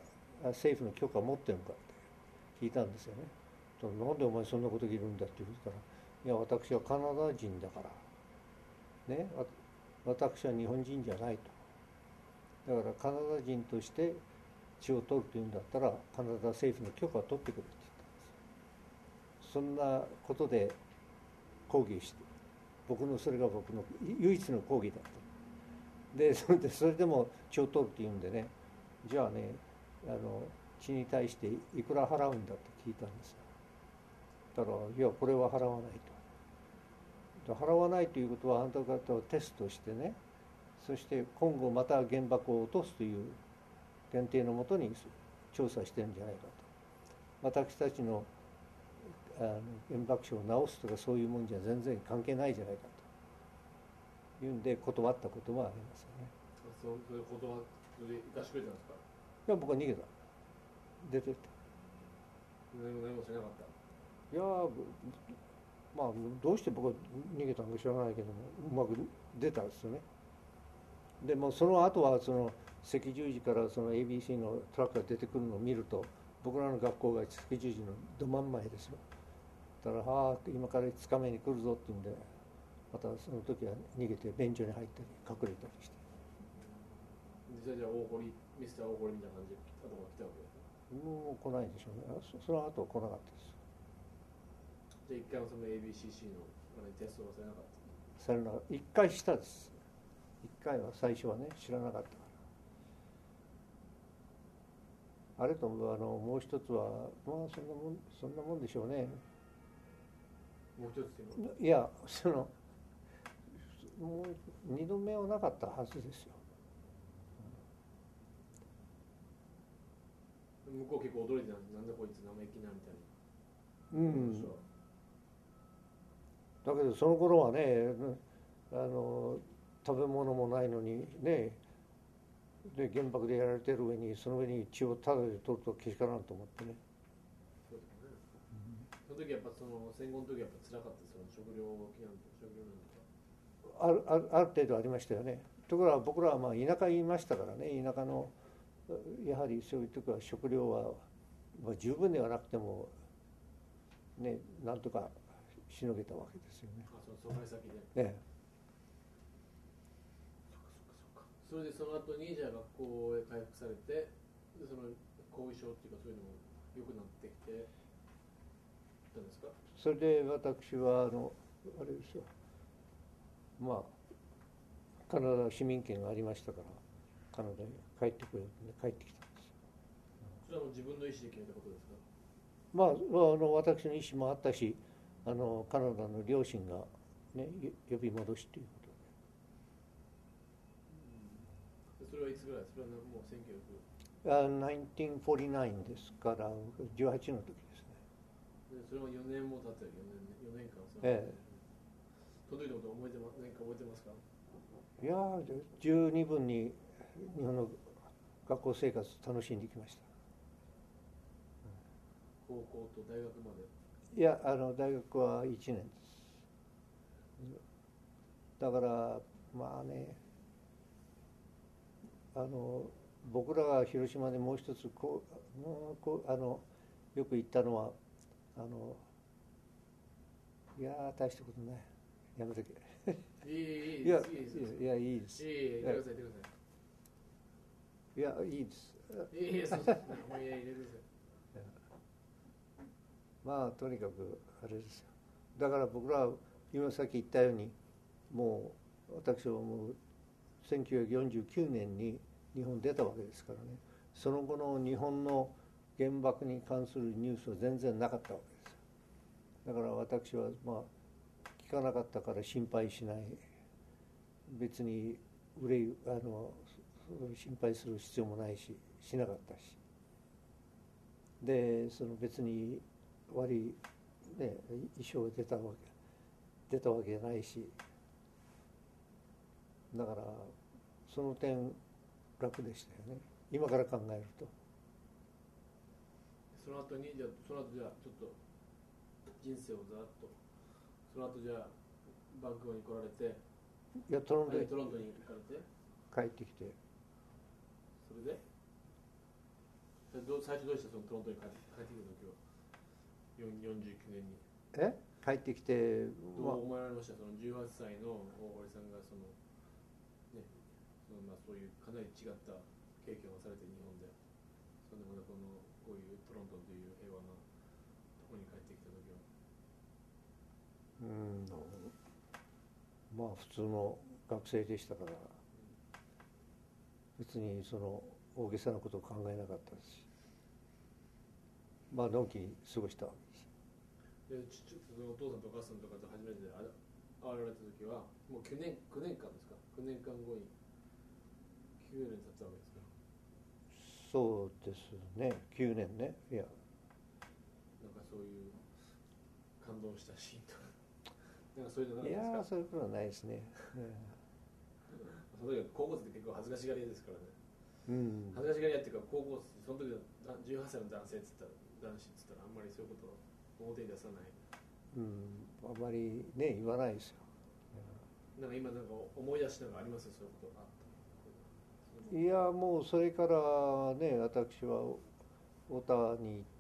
政府の許可を持ってるのかって聞いたんですよね。となんでお前そんなこと言うんだって言ったら、いや私はカナダ人だからね、私は日本人じゃないと。だからカナダ人として血を取るというんだったらカナダ政府の許可を取ってくれって言ったんです。そんなことで抗議して、僕のそれが僕の唯一の抗議だった。でそれでそれでも血を取るって言うんでね、じゃあね、あの血に対していくら払うんだって聞いたんですよ。だからいやこれは払わないと。払わないということはあなた方をテストしてね、そして今後また原爆を落とすという限定のもとに調査してるんじゃないかと。私たちのあの原爆症を直すとかそういうもんじゃ全然関係ないじゃないかというんで断ったこともありますよね。 そうそれ断って行かしてくれたんですか？ いや僕は逃げた、出てった。 何も何もしなかった。 いやまあどうして僕は逃げたのか知らないけどもうまく出たんですよね。でもその後はその赤十字からその エービーシー のトラックが出てくるのを見ると、僕らの学校が赤十字のど真ん前ですよ。だからはあ今からいつかめに来るぞっていうんで、またその時は逃げて便所に入ったり隠れたりして。 実際じゃあ大堀ミスター大堀みたいな感じで後が来たわけですね。 もう来ないでしょうね。そその後は来なかったです。 じゃあ一回もその エービーシーシー のテストはされなかった？ されなかった。一回したです。一回は最初はね知らなかったから。あれとあのもう一つはまあそんなもんそんなもんでしょうね。 もう一つっていうのは？ いやそのもう二度目はなかったはずですよ。 向こう結構驚いてたんです。なんでこいつ生意気なみたいうな。 ん。だけどその頃はね、あの食べ物もないのにね、で原爆でやられてる上にその上に血をただで取るとけしからんと思ってね。 そうですね。その時やっぱその戦後の時やっぱ辛かったですよ。食料危なんて食料なんとか。 あるあるある程度ありましたよね。ところが僕らはまあ田舎にいましたからね、田舎のやはりそういう時は食料は、まあ、十分ではなくてもねなんとかしのげたわけですよね。 あ、その疎開先で。 ええ。 それでその後にじゃあ学校へ回復されて、でその後遺症っていうかそういうのも良くなってきてたんですか？ それで私はあのあれですよ、まあカナダ市民権がありましたからカナダに帰ってこようと帰ってきたんです。 それはもう自分の意思で決めたことですか？ まあ、あの私の意思もあったし、あのカナダの両親が、ね、呼び戻しということで。それはいつぐらい？それはもうせんきゅうひゃくあせんきゅうひゃくよんじゅうきゅうですからじゅうはちの時ですね。 でそれもよねんも経ってる。よねん、よねんかんその、 ええ、 届いたこと覚えてます？何か覚えてますか？ いや十二分に日本の学校生活楽しんできました。 高校と大学まで？ いやあの大学はいちねんです。だからまあね、あの僕らが広島でもう一つこうもうこうあのよく言ったのはあのいや大したことないやめとけいいいいいやいいですいやいいです。 いいいい言ってください言ってくださいやいいです。 い。いいいいそうです。もういい入れてください。 まあとにかくあれですよ。だから僕らは今さっき言ったようにもう私はもうせんきゅうひゃくよんじゅうきゅうねんに日本出たわけですからね。その後の日本の原爆に関するニュースは全然なかったわけですよ。だから私はまあ聞かなかったから心配しない、別に憂いあの心配する必要もないししなかったし、でその別に悪い、ね、遺書が出たわけ出たわけじゃないし、だからその点楽でしたよね今から考えると。 その後にじゃあその後じゃあちょっと人生をざっとその後じゃあバンクーバーに来られて、 いやトロントにトロントに行かれて帰ってきて、 それでど最初どうしたそのトロントに帰って帰ってきた時はよんよんじゅうきゅうねんにえ帰ってきて、 どう思われましたそのじゅうはっさいの大堀さんがそのねそのまあそういうかなり違った経験をされて日本でそれでまたこのこういうトロントという平和なところに帰ってきた時はうんまあ普通の学生でしたから、別にその大げさなことを考えなかったですし、まあのんきに過ごしたわけです。 でちちそのお父さんとお母さんとかと初めて会われた時はもうきゅうねんきゅうねんかんですかきゅうねんかんごにきゅうねん経ったわけですか。 そうですね、きゅうねんね。いやなんかそういう感動したシーンとかなんかそういうのいなんですか。 やそういうことはないですね、 その時は高校生って結構恥ずかしがり屋ですからね、 うん、 恥ずかしがり屋っていうか高校生その時のじゅうはっさいの男性っつったら男子っつったらあんまりそういうことを表に出さない、 うん、あまりね言わないですよ。 なんか今なんか思い出しながらありますよそういうことあった。 いやもうそれからね私はオタワに行って、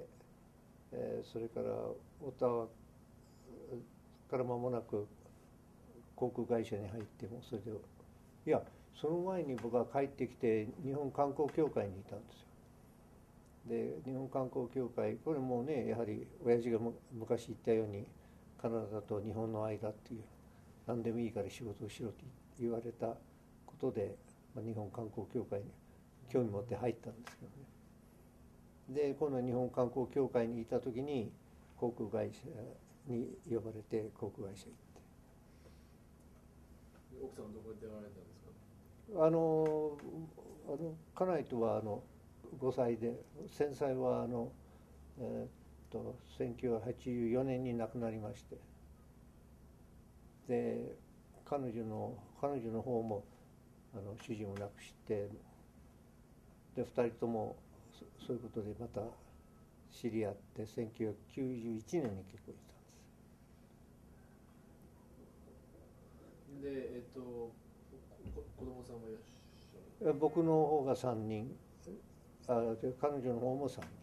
えーそれからオタワから間もなく航空会社に入ってもそれでいやその前に僕は帰ってきて日本観光協会にいたんですよ。で日本観光協会これもねやはり親父が昔言ったようにカナダと日本の間っていう何でもいいから仕事をしろと言われたことで、まあ、日本観光協会に興味持って入ったんですけどね。で今度は日本観光協会にいた時に航空会社に呼ばれて航空会社行って奥さんはどこで出会われたんですか。 あのあの家内とはあのごさいで戦災はあの、えー、っとせんきゅうひゃくはちじゅうよねんに亡くなりまして、で彼女の彼女の方もあの主人を亡くして、でふたりとも そ, そういうことでまた知り合ってせんきゅうひゃくきゅうじゅういちねんに結婚したんです。 でえっとこ子供さんもいらっしゃる。 僕の方がさんにん、あで彼女の方もさんにん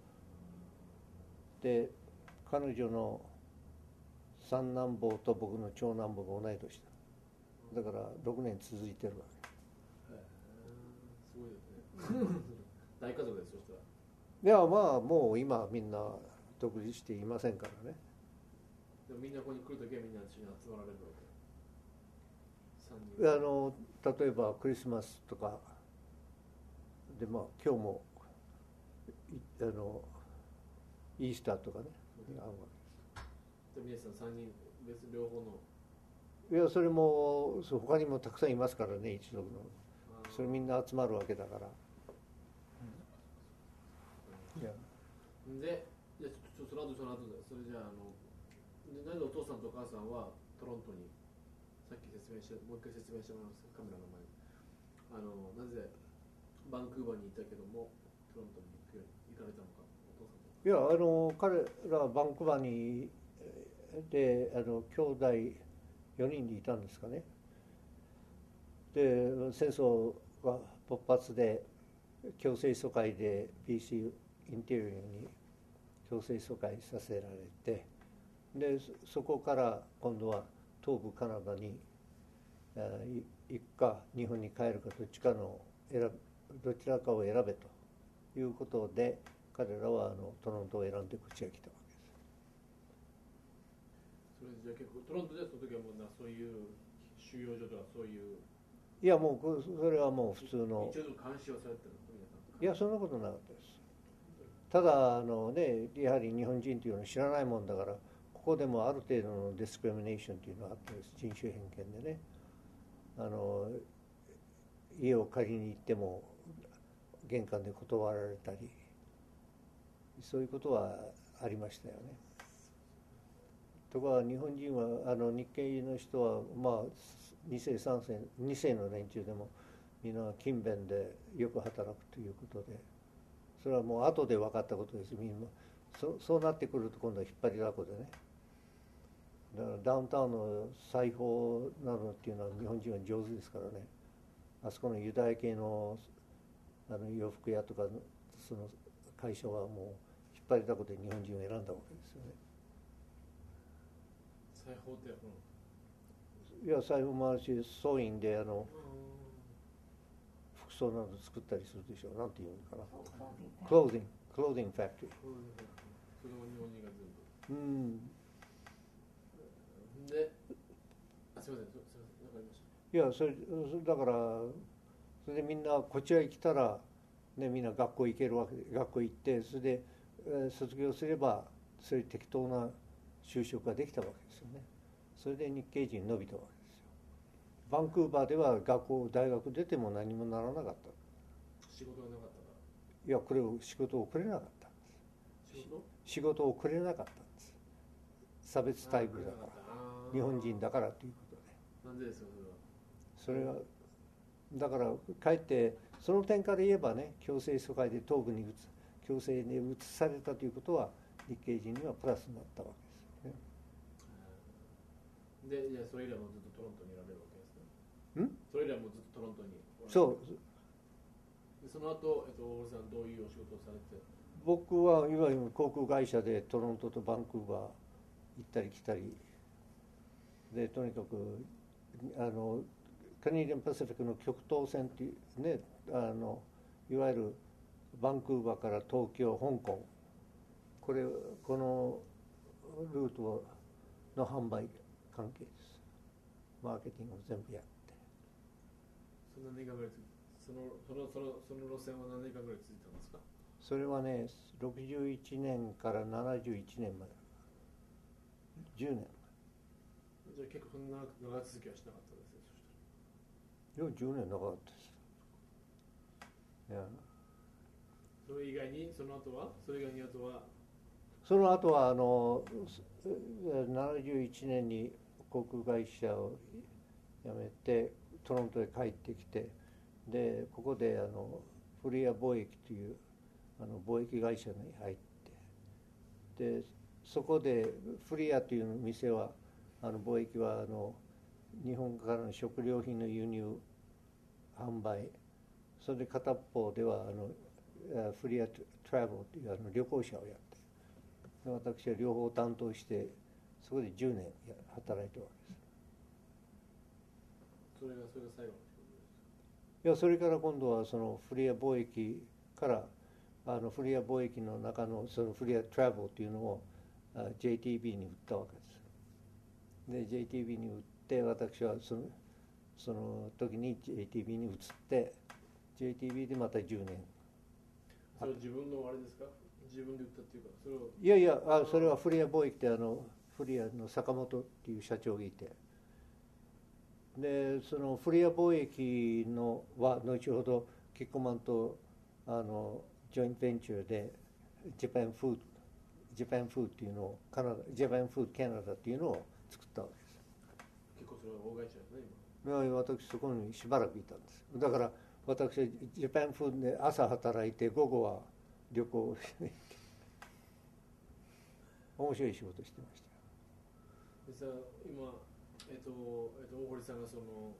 で、彼女の三男坊と僕の長男坊が同い年だ。だからろくねん続いてるわけ。 へえすごいですね大家族ですそしたら。 いやまあもう今みんな独立していませんからね。 でもみんなここに来るときはみんな一緒に集まられるわけ。さんにんあの例えばクリスマスとかで、まあ今日もあのイースターとかね会うわで皆さんさんにん別両方の。 け。いやそれもそう他にもたくさんいますからね一族の。それみんな集まるわけだから。いやでじゃあちょっとその後その後でそれじゃああのでなぜお父さんとお母さんはトロントにさっき説明してもう一回説明してもらいますカメラの前にあのなぜバンクーバーにいたけどもトロントに行く行かれたのかお父さんと。 いやあの彼らはバンクーバーにであの兄弟よにんでいたんですかね。で戦争が勃発で強制疎開で ビーシー インテリアに強制疎開させられて、でそこから今度は東部カナダに行くか日本に帰るかどっちかの選どちらかを選べということで彼らはあのトロントを選んでこっちへ来たわそれじゃあ結構トロントでその時はもうなそういう収容所とかそういうけです。いやもうそれはもう普通の。 一応監視をされてるの皆さん。 いやそんなことなかったです。ただあの、ね、やはり日本人というのを知らないもんだからここでもある程度のディスクリミネーションというのがあってです、人種偏見でね、あの家を借りに行っても玄関で断られたりそういうことはありましたよね。ところが日本人はあの日系の人はまあに世さん世に世の連中でもみんな勤勉でよく働くということで、それはもう後で分かったことです。みんな そ, そうなってくると今度は引っ張りだこでね、だからダウンタウンの裁縫などっていうのは日本人は上手ですからね、あそこのユダヤ系のあの洋服屋とかその会社はもう引っ張りだこで日本人を選んだわけですよね。 裁縫ってやるの？ いや、裁縫もあるし、ソーインであの服装など作ったりするでしょう。なんていうのかな。クローディング、クローディングファクトリー。 それも日本人が全部。 うん。 で、あ、すみません、すみません、わかりました。 いや、それだからそれでみんなこっちへ来たら、ね、みんな学校行けるわけで、学校行ってそれで、えー、卒業すればそういう適当な就職ができたわけですよね。それで日系人伸びたわけですよ。バンクーバーでは学校大学出ても何もならなかった。 仕事がなかったから。 いや、これを仕事をくれなかったんです。 仕事仕事をくれなかったんです。差別待遇だから、日本人だからということで。 なんでですか、それは。 それはだからかえってその点から言えばね、強制疎開で東部に移強制に移されたということは日系人にはプラスになったわけですよね。 で、じゃあそれ以来もずっとトロントにいられるわけですね。 ん？ それ以来もずっとトロントに。 そう。 でその後、えっと、大堀さんどういうお仕事をされて？ 僕はいわゆる航空会社でトロントとバンクーバー行ったり来たりで、とにかくあのカナディアンパシフィックの極東線っていうね、あのいわゆるバンクーバーから東京、香港、これこのルートの販売関係です。マーケティングを全部やって。 その何年間ぐらいそのそのそのその路線は何年間ぐらい続いたんですか？ それはね、ろくじゅういちねんからななじゅういちねんまで、じゅうねん。 じゃあ結構そんな長続きはしなかったですね、そしたら。いや、じゅうねん長かったです。いや。 それ以外に、その後はそれ以外にあとはその後はあのななじゅういちねんに航空会社を辞めてトロントへ帰ってきて、でここであのフリア貿易というあの貿易会社に入って、でそこでフリアという店はあの貿易はあの日本からの食料品の輸入販売、それで片方ではあのフリアトラベルというあの旅行者をやって、私は両方担当してそこでじゅうねん働いたわけです。 それがそれが最後の仕事ですか？ いや、それから今度はそのフリア貿易からあのフリア貿易の中のそのフリアトラベルというのを ジェイティービー に売ったわけです。で ジェイティービー に売って、私はそのその時に ジェイティービー に移って ジェイティービー でまたじゅうねん。 それは自分のあれですか？自分で売ったっていうか、それを。 いやいや、あそれはフリア貿易ってあのフリアの坂本っていう社長がいて、でそのフリア貿易のは後ほどキッコマンとあのジョイントベンチャーでジャパンフードジャパンフードっていうのをカナダジャパンフードキャナダっていうのを作ったわけです。 結構それは大会社ですね今。いや、私そこにしばらくいたんです。だから私はジャパンフードで朝働いて午後は旅行して面白い仕事してました。 でさ、今えっとえっと大堀さんがその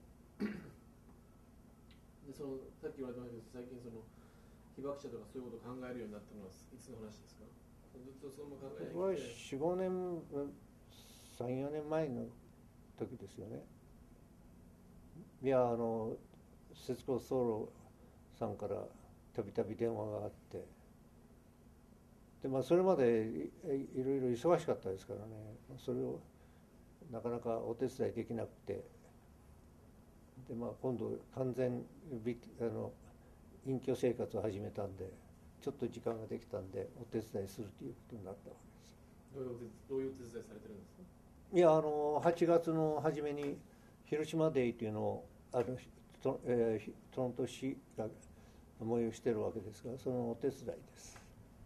でそのさっき言われてましたけど、最近その被爆者とかそういうことを考えるようになったのはいつの話ですか？ずっとその考えてきて。 これはよん、ごねん、さん、よねんまえの時ですよね。いや、あの節子ソロさんからたびたび電話があって、で、まあ、それまでいろいろ忙しかったですからね、それをなかなかお手伝いできなくて、で、まあ、今度完全あの隠居生活を始めたんで、ちょっと時間ができたんでお手伝いするということになったわけです。 どういうお手伝いされてるんですか？ いや、あのはちがつの初めに広島デイというのをあのト、えー、トロント市が催しているわけですが、そのお手伝いです。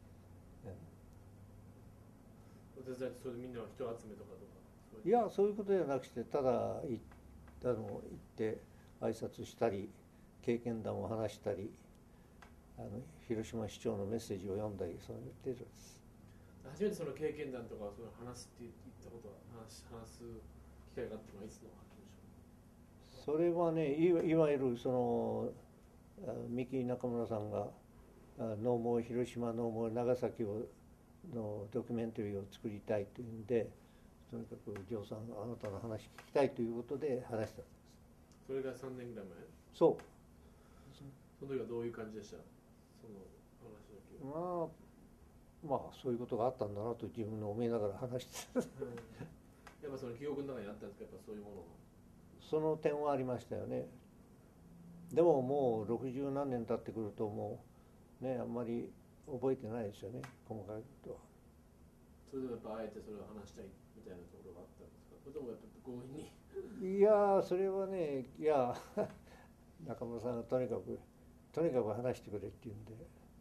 お手伝いってそれでみんな人集めとかとか？ いや、そういうことじゃなくて、ただいあの行って挨拶したり経験談を話したり、あの広島市長のメッセージを読んだり、そういう程度です。 初めてその経験談とかその話すって言ったことは話話す機会があったのはいつの話でしょう？ それはね、いわ、いわゆるその三木中村さんがノーモー広島、ノーモー長崎をのドキュメンタリーを作りたいというんで、とにかくジョーさんあなたの話聞きたいということで話したんです。 それがさんねんぐらい前。 そう。 その時はどういう感じでした？その話だけ。 まあまあそういうことがあったんだなと自分の思いながら話してた。 やっぱその記憶の中にあったんですか、やっぱそういうものが。 その点はありましたよね。でももうろくじゅう何年経ってくるともうねあんまり覚えてないですよね、細かいことは。 それでもやっぱあえてそれを話したいみたいなところがあったんですか？それともやっぱ強引に。 いやそれはね、いや中村さんがとにかくとにかく話してくれって言うんで、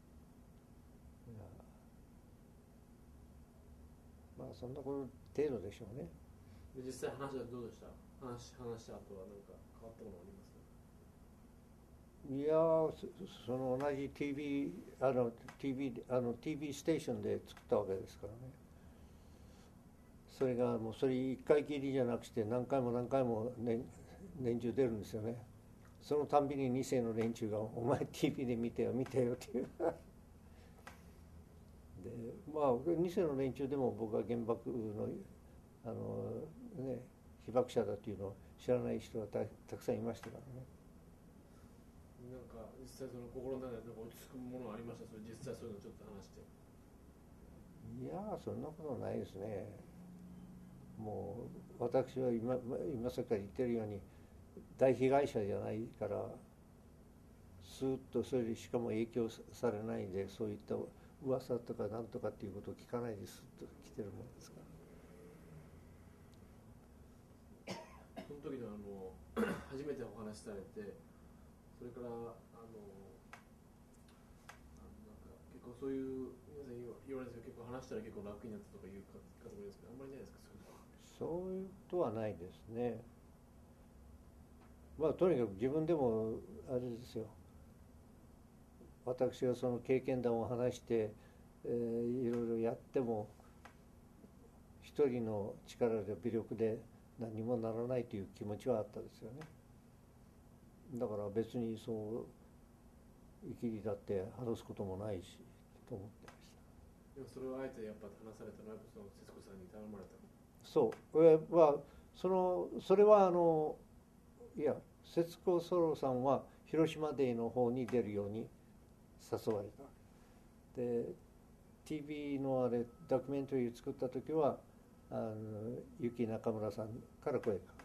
まあそんなこと程度でしょうね。 で実際話はどうでした？話話した後は何か変わったものありますか？ いやそその同じ ティービー あの ティービー あの ティービー ステーションで作ったわけですからね。それがもうそれ一回きりじゃなくして何回も何回も年年中出るんですよね。そのたんびにに世の連中が「お前 ティービー で見てよ見てよ」っていうでまあに世の連中でも僕は原爆のあのね被爆者だというのを知らない人が た, たくさんいましたからね。 なんか実際その心の中で落ち着くものはありました？それ実際そういうのちょっと話して。 いやそんなことないですね。もう私は 今, 今さっきから言ってるように大被害者じゃないからスーッとそれでしかも影響されないでそういった噂とかなんとかっていうことを聞かないでスッと来てるもんですから。 その時のあの初めてお話しされて、それからあのなんか結構そういう皆さん言われるんですけど、結構話したら結構楽になったとかいう方もいるんですけど、あんまりないですか？ そういうことはないですね。まあとにかく自分でもあれですよ、私がその経験談を話して、えー、いろいろやっても一人の力で微力で何にもならないという気持ちはあったですよね。だから別にそう生きりだって話すこともないしと思ってました。 でもそれをあえてやっぱ話されたのはその節子さんに頼まれたの？ そうはそのそれはあのいや節子ソロさんは広島デーの方に出るように誘われた。で ティービー のあれドキュメンタリーを作った時はあのゆき中村さんから声がかかった。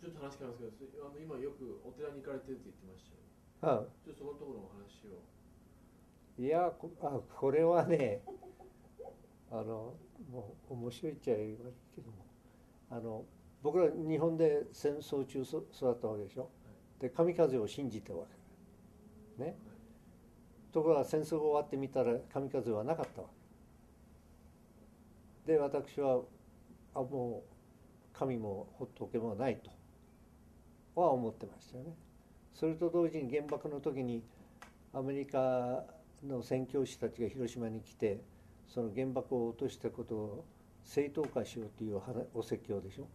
ちょっと話変わりますけど、あの今よくお寺に行かれてるって言ってましたよね。ああ、ちょっとそのところのお話を。 いやこあこれはねあのもう面白いっちゃいますけども、あの僕ら日本で戦争中育ったわけでしょ、はい、で神風を信じたわけね、はい、ところが戦争が終わってみたら神風はなかったわけで、私はあもう神も仏もないとは思ってましたよね。それと同時に原爆の時にアメリカの宣教師たちが広島に来てその原爆を落としたことを正当化しようというお説教でしょ。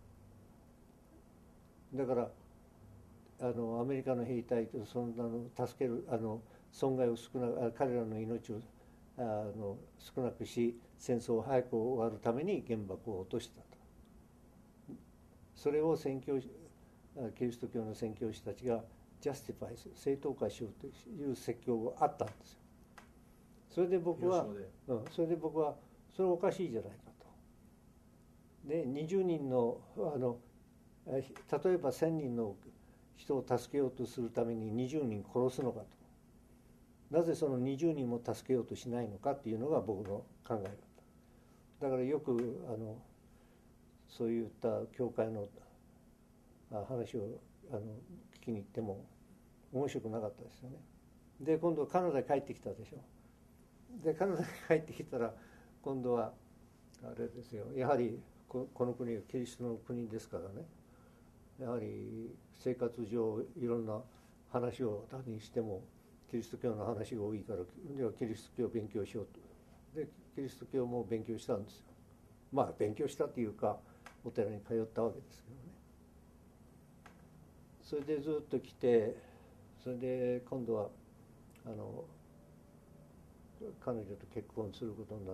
だからあのアメリカの兵隊とそんなの助けるあの損害を少な彼らの命をあの少なくし戦争を早く終わるために原爆を落としたと。それを宣教キリスト教の宣教師たちがジャスティファイ正当化しようという説教があったんですよ。それで僕は、うん、それで僕はそれおかしいじゃないかと。でにじゅうにんのあの例えばせんにんの人を助けようとするためににじゅうにん殺すのかと。なぜそのにじゅうにんも助けようとしないのかっていうのが僕の考えだった。だからよくあのそういった教会の話をあの聞きに行っても面白くなかったですよね。で今度カナダに帰ってきたでしょ。でカナダに帰ってきたら今度はあれですよ、やはり こ, この国はキリストの国ですからね、やはり生活上いろんな話を何にしてもキリスト教の話が多いから、ではキリスト教を勉強しようと。でキリスト教も勉強したんですよ。まあ勉強したっていうかお寺に通ったわけですけどね。それでずっと来て、 それで今度はあの彼女と結婚することになって、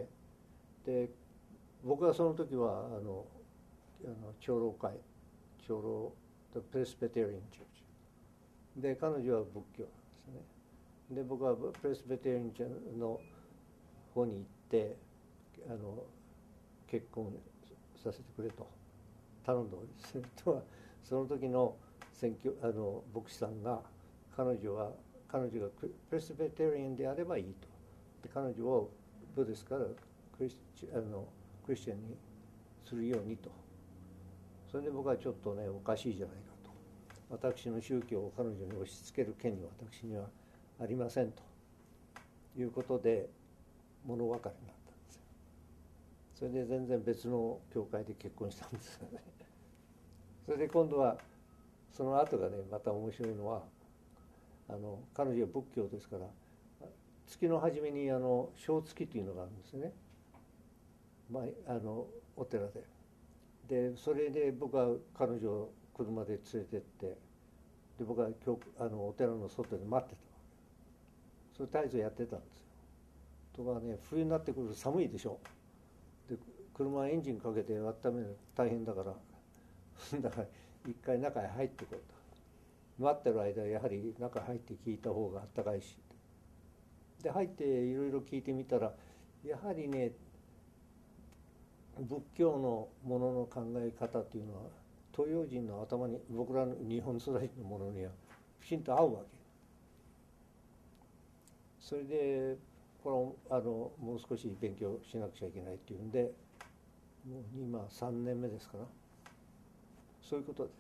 で僕はその時はあのあの長老会長老プレスベテリアンチョーチで、彼女は仏教なんですね。で僕はプレスベテリアンの方に行ってあの結婚させてくれと頼んだわけです。とはその時の選挙あの牧師さんが彼女は彼女がプレスベテリアンであればいいと。で彼女をブですからクリスチあのクリスチャンにするようにと。それで僕はちょっとねおかしいじゃないかと。私の宗教を彼女に押し付ける権利は私にはありませんということで物別れになったんですよ。それで全然別の教会で結婚したんですよね。それで今度はその後がねまた面白いのは、あの彼女は仏教ですから月の初めにあの小月というのがあるんですね、まあ、あのお寺で。でそれで僕は彼女を車で連れてって、で僕は今日あのお寺の外で待ってた。それ絶えずやってたんですよ。とかね、冬になってくると寒いでしょ。で車エンジンかけて温めるの大変だからだから一回中へ入ってこいと。待ってる間やはり中入って聞いた方があったかいし、で入っていろいろ聞いてみたら、やはりね仏教のものの考え方というのは東洋人の頭に、僕らの日本育ちのものにはきちんと合うわけ。それでこれあのもう少し勉強しなくちゃいけないっていうんで、もう今さんねんめですから、そういうことです。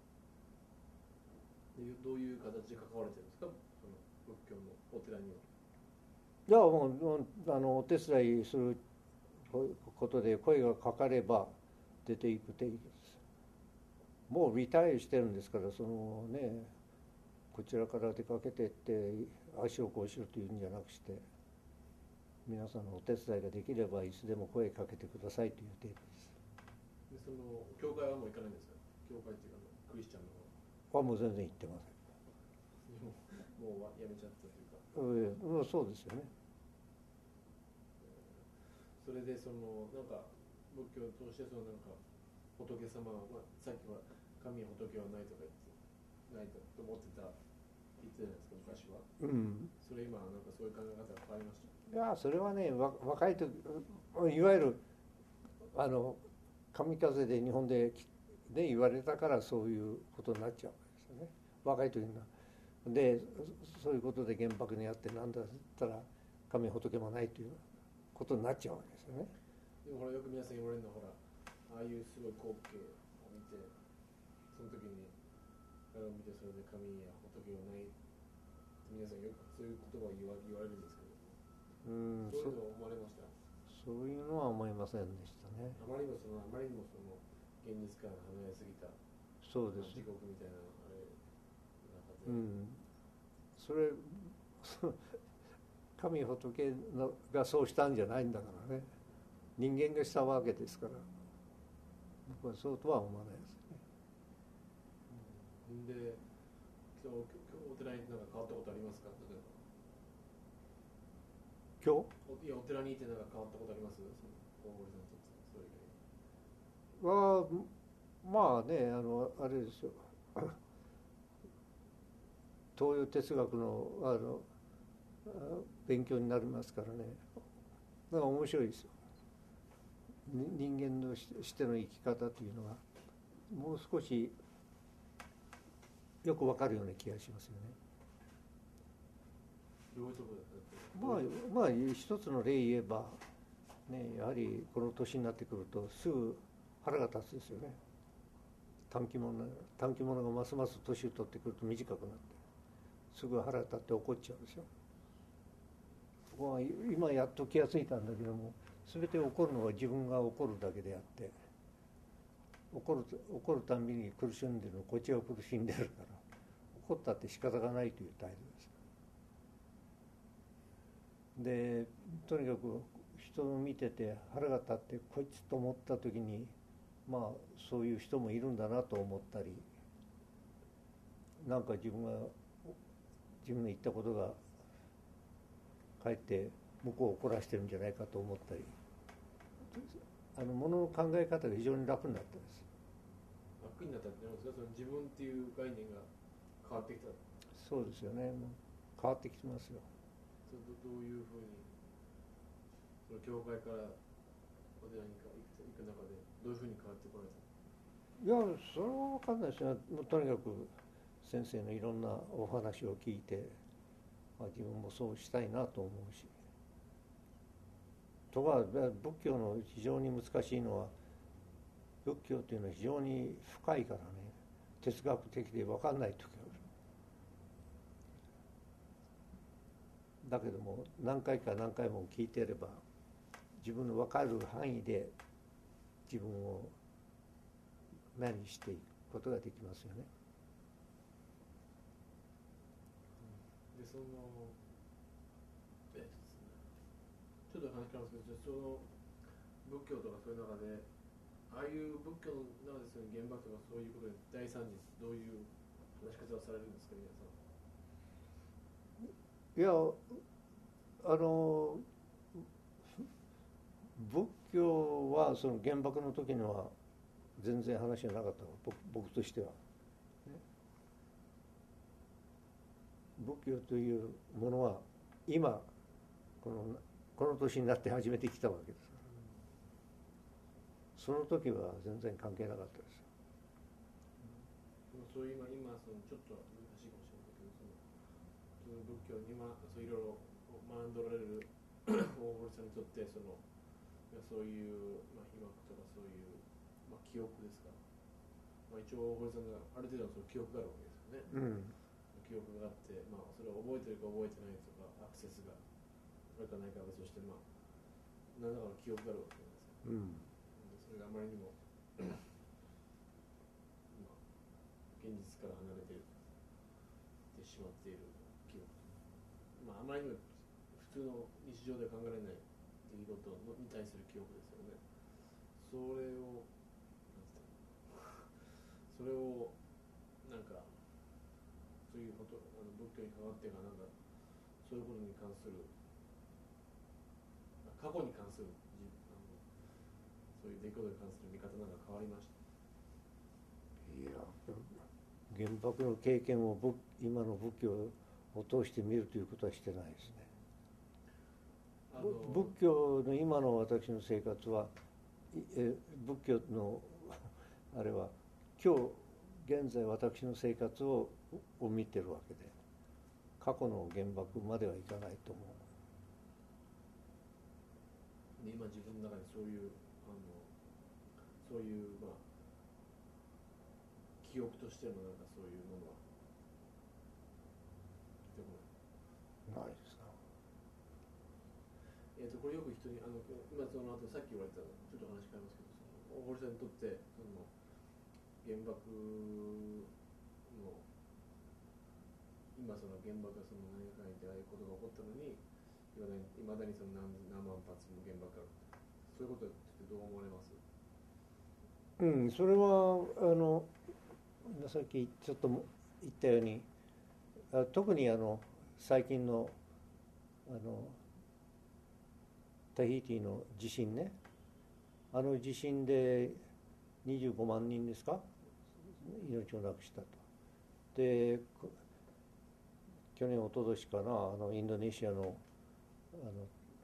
どういう形で関われてるんですか、その仏教のお寺には。 いやもうあのお手伝いすることで声がかかれば出ていく定義です。もうリタイアしてるんですから、そのねこちらから出かけてって足をこうしろというんじゃなくして、皆さんのお手伝いができればいつでも声かけてくださいという定義です。 でその教会はもう行かないんですか。教会っていうかクリスチャンの方はもう全然行ってません。 もうやめちゃったというか。 うん、そうですよね。 それでそのなんか仏教を通してそのなんか仏様は、まあ、さっきは神や仏はないとか言ってないと思ってた言ってたじゃないですか昔は。うん。それ今なんかそういう考え方が変わりました。 いやそれはねわ若い時いわゆるあの神風で日本でで言われたからそういうことになっちゃうわけですよね。若い時には。でそういうことで原爆にあってなんだったら神仏もないということになっちゃうわけですよね。 でもほらよく皆さん言われるのはほらああいうすごい光景を見てその時にあれを見てそれで神や仏はない皆さんよくそういう言葉を言わ言われるんですけど、うんそういうのを思われました。 そういうのは思いませんでしたね。 あまりにもそのあまりにもその現実から離れすぎたそうです地獄みたいなあれうん、それ神仏のがそうしたんじゃないんだからね。人間がしたわけですから、僕はそうとは思わないですね。 うん、で今日お寺になんか変わったことありますか。例えば今日いやお寺にいてなんか変わったことあります。大森さんとそれ以外はまあねあのあれですよ東洋哲学のあの勉強になりますからね。だから面白いですよ。人間のしての生き方というのはもう少しよくわかるような気がしますよね。 どういうところだった。 まあまあ一つの例言えばね、やはりこの年になってくるとすぐ腹が立つですよね。短期物短期物がますます年を取ってくると短くなって。すぐ腹立って怒っちゃうんですよ。今やっと気がついたんだけども、全て怒るのは自分が怒るだけであって、怒る怒るたんびに苦しんでるのこっちが苦しんでるから怒ったって仕方がないという態度です。でとにかく人を見てて腹が立ってこいつと思った時に、まあそういう人もいるんだなと思ったり、 なんか自分が自分の言ったことがかえって向こうを怒らせてるんじゃないかと思ったり、あのものの考え方が非常に楽になったんです。 楽になったってなんですか？その自分っていう概念が変わってきた。 そうですよね。もう変わってきてますよ。 それどどういうふうにその教会からお寺に行く中でどういうふうに変わってこられた？ いや、それは分かんないですね。もうとにかく先生のいろんなお話を聞いて、まあ、自分もそうしたいなと思うし。ところが仏教の非常に難しいのは、仏教というのは非常に深いからね、哲学的で分かんない時がある。だけども何回か何回も聞いてれば、自分の分かる範囲で自分を何していくことができますよね。 でそのえちょっと話変わるんですけど、その仏教とかそういう中で、ああいう仏教の中ですよね、原爆とかそういうことで大惨事、どういう話し方をされるんですか、皆さん。 いや、あの仏教はその原爆の時には全然話がなかったの、僕、僕としては、ね。仏教というものは今このこの年になって初めて来たわけです。その時は全然関係なかったです。 そういう今今そのちょっと難しいかもしれないけど、そのその仏教に今そういろいろ学んでおられる大堀さんにとって、そのそういう、まあ、被爆とかそういう、まあ、記憶ですか、まあ、一応大堀さんがある程度のその記憶があるわけですよね。うん、記憶があって、まあ、それを覚えてるか覚えてないとかアクセスがあるかないかは別として、まあ、何らかの記憶があるわけですよ。うん、それがあまりにもまあ、現実から離れているてしまっている記憶、まあ、あまりにも普通の日常では考えられない出来事に対する記憶ですよね。それをそれをなんかそういうことあの仏教に関わってかなんかそういうことに関する過去に関するあのそういう出来事に関する見方なんか変わりました？ いや、原爆の経験を仏今の仏教を通して見るということはしてないですね。仏教の今の私の生活は、え仏教のあれは今日現在私の生活をを見てるわけで、過去の原爆まではいかないと思う。で今自分の中にそういうあのそういうまあ記憶としてのなんかそういうものは出てこない。 ないですか。 えー、とこれよく人にあの今その後さっき言われたちょっと話変えますけど、その大堀さんにとってその原爆の今その原爆がその何かにああいうことが起こったのにいまだにその 何, 何万発も原爆がある、そういうことってどう思われます？ うん、それはあのさっきちょっと言ったように、あ特にあの最近のあのタヒティの地震ね、あの地震でにじゅうごまんにんですか、命をなくしたと。で去年一昨年かな、あのインドネシアのあの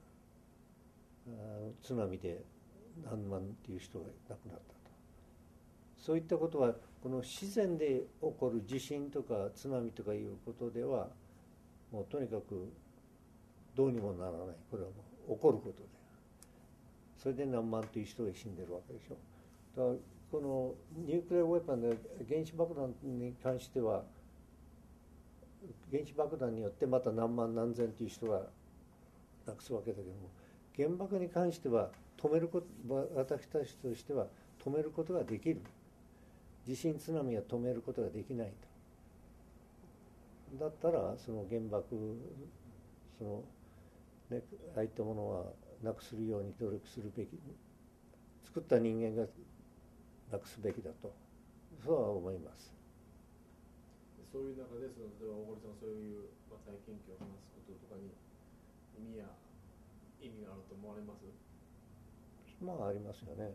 あ津波で何万っていう人が亡くなったと。そういったことはこの自然で起こる地震とか津波とかいうことではもうとにかくどうにもならない、これはもう起こることで、それで何万という人が死んでるわけでしょ。だからこのニュークレアウェポンで原子爆弾に関しては、原子爆弾によってまた何万何千という人がなくすわけだけども、原爆に関しては止めること、私たちとしては止めることができる。地震津波は止めることができないと。だったらその原爆その、ね、ああいったものはなくするように努力するべき、作った人間がなくすべきだと、そうは思います。 そそういう中でその例えば大堀さんがそういう、まあ、体験記を話すこととかに意味や意味があると思われます？ まあありますよね。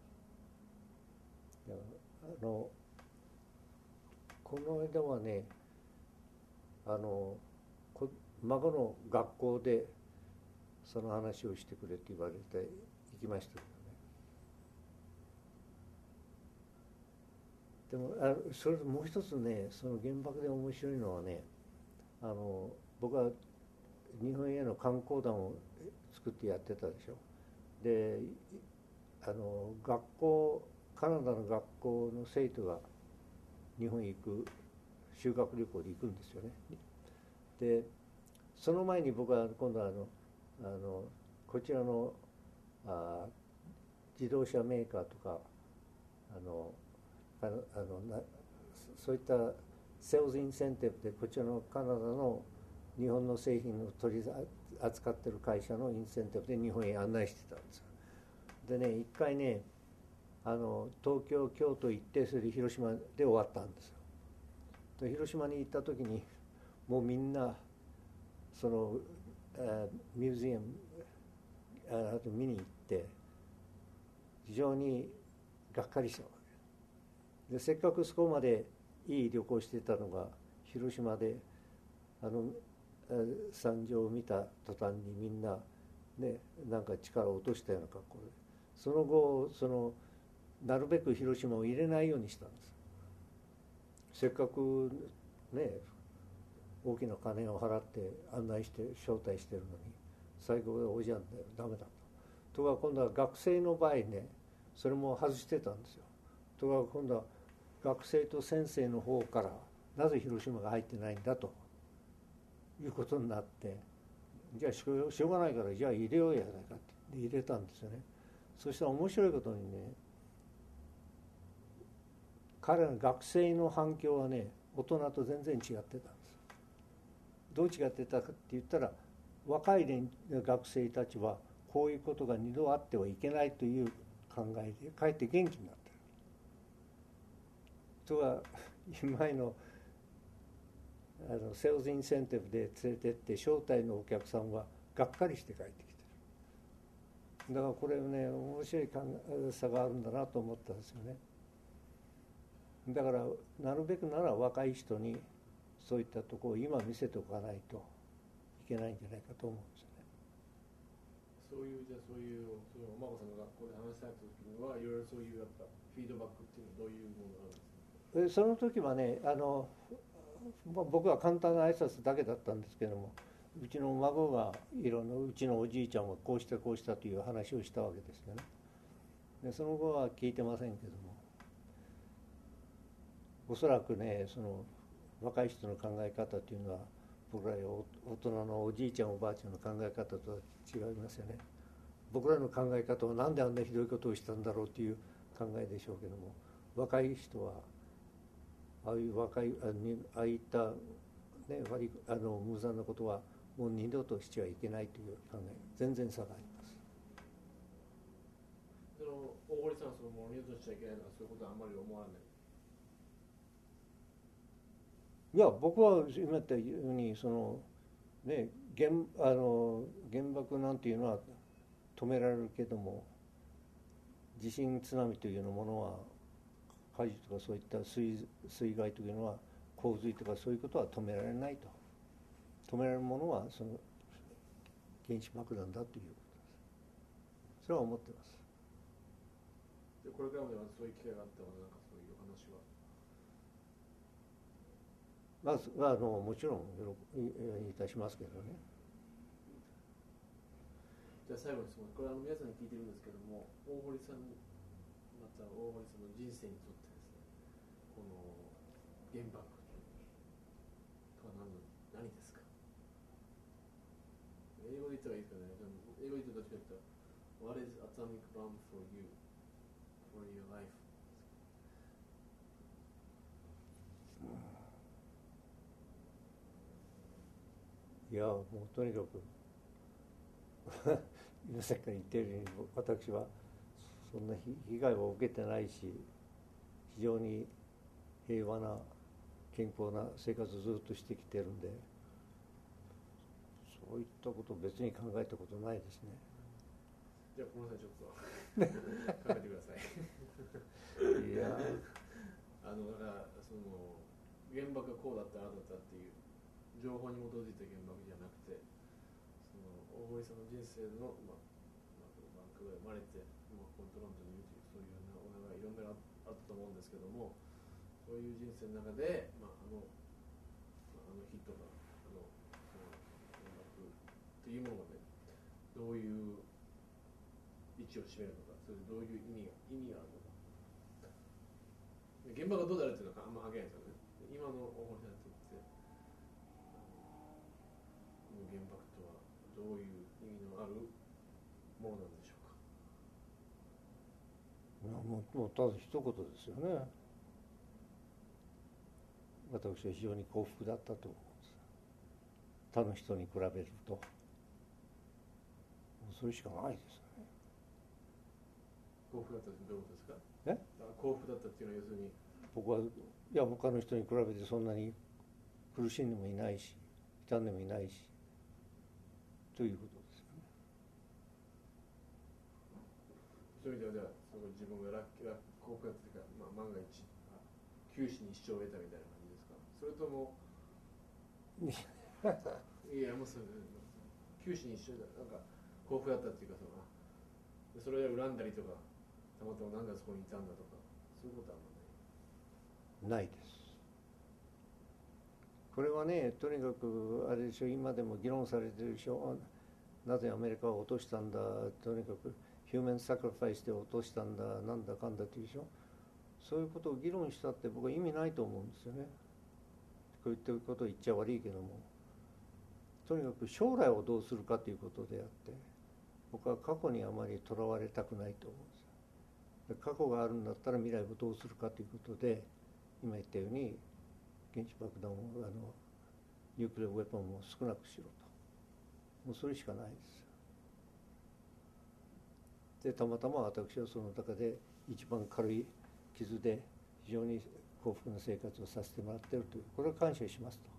いやあのこの間はね、あのこ孫の学校でその話をしてくれって言われて行きましたけどね。でもあそれもう一つね、その原爆で面白いのはね、あの僕は日本への観光団を作ってやってたでしょ。であの学校カナダの学校の生徒が日本へ行く修学旅行で行くんですよね。でその前に僕は今度はあのあのこちらのあ自動車メーカーとかあのあのあのなそういったセールスインセンティブでこちらのカナダの日本の製品を取り扱ってる会社のインセンティブで日本へ案内してたんですよ。でね、一回ね、あの東京京都行ってそれで広島で終わったんですよ。で広島に行った時にもうみんなそのミュージアムあと見に行って非常にがっかりしたわけで、せっかくそこまでいい旅行してたのが広島であの惨状を見た途端にみんなね、なんか力を落としたような格好で、その後そのなるべく広島を入れないようにしたんです。せっかくね大きな金を払って案内して招待してるのに最後でおじゃんだよダメだと。ところが今度は学生の場合ね、それも外してたんですよ。ところが今度は学生と先生の方からなぜ広島が入ってないんだということになって、じゃあしょうがないからじゃあ入れようやないかって入れたんですよね。そしたら面白いことにね、彼らの学生の反響はね大人と全然違ってたんです。どう違ってたかって言ったら、若い学生たちはこういうことが二度あってはいけないという考えでかえって元気になってる。とは今のあのセールスインセンティブで連れてって招待のお客さんはがっかりして帰ってきてる。だからこれね面白い考え差があるんだなと思ったんですよね。だからなるべくなら若い人にそういったところを今見せておかないといけないんじゃないかと思うんですよね。 そういうじゃあそういうそのお孫さんの学校で話された時にはいろいろそういうやっぱフィードバックっていうのはどういうものがあるんですか？ その時はね、あの僕は簡単な挨拶だけだったんですけども、うちの孫がいろんなうちのおじいちゃんはこうしたこうしたという話をしたわけですよね。でその後は聞いてませんけども、おそらくねその若い人の考え方というのは僕ら大人のおじいちゃんおばあちゃんの考え方とは違いますよね。僕らの考え方は何であんなひどいことをしたんだろうという考えでしょうけども、若い人はああいう若いああいった、ね、割あの無残なことはもう二度としちゃいけないという考え全然差があります。 その大堀さんはそのもう二度としちゃいけないとかそういうことはあんまり思わない？ いや僕は今言ったようにその、ね、原, あの原爆なんていうのは止められるけども、地震津波というようなものは火事とかそういった 水, 水害というのは洪水とかそういうことは止められないと。止められるものはその原子爆弾だということです。それは思ってます。 でこれからもそういう機会があったらなんかそういう話はまずあのもちろんいたしますけどね。 じゃあ最後にそのこれは皆さんに聞いてるんですけども、大堀さんまた大堀さんの人生にとってですね、この原爆とは 何, 何ですか？英語で言ったらいいですかね。英語で言ったらどっちかというと What is atomic bomb for you for your life？ いやもうとにかく皆さんから言っているように私はそんな被害を受けてないし、非常に平和な健康な生活をずっとしてきてるんで、そういったことを別に考えたことないですね。 じゃあこの際ちょっと考えてください。 いやあのだからその原爆がこうだったああだったっていう情報に基づいた原爆じゃなくて、その大堀さんの人生の、まあまあ、バンクが生まれて、まあ、コントロールにいるというそういうようなお願いいろんなのあったと思うんですけども、そういう人生の中で、まあ、あの、まあ、あの日とかあのその原爆っていうものがね、どういう位置を占めるのか、それでどういう意味が意味があるのか。現場がどうなるっていうのはあんま関係ないですよね。今の大堀さんにとってこの原爆とはどういう意味のあるものなんでしょうか。 いやもう、もうただ一言ですよね。私は非常に幸福だったと思うんです。他の人に比べるともうそれしかないですよね。 幸福だったってどういうことですか。 え幸福だったっていうのは要するに、 僕はいや他の人に比べてそんなに苦しんでもいないし傷んでもいないしということですよね。 そういう意味ではその自分がラッキー幸福だったというか、まあ、万が一九死に一生を得たみたいな感じですか。それともいやもうそれ九死に一生だなんか幸福だったっていうか、そのそれを恨んだりとかたまたまなんでそこにいたんだとかそういうことはあんまないです。これはね、とにかくあれでしょ、今でも議論されてるでしょ。なぜアメリカを落としたんだ、とにかくヒューマンサクリファイスで落としたんだ、なんだかんだっていうでしょ。そういうことを議論したって僕は意味ないと思うんですよね。こういったことを言っちゃ悪いけども、とにかく将来をどうするかということであって、僕は過去にあまりとらわれたくないと思うんです。過去があるんだったら未来をどうするかということで、今言ったように原子爆弾をあのニュークリアウェポンを少なくしろと、もうそれしかないです。でたまたま私はその中で一番軽い傷で非常に幸福な生活をさせてもらっているという、これは感謝しますと。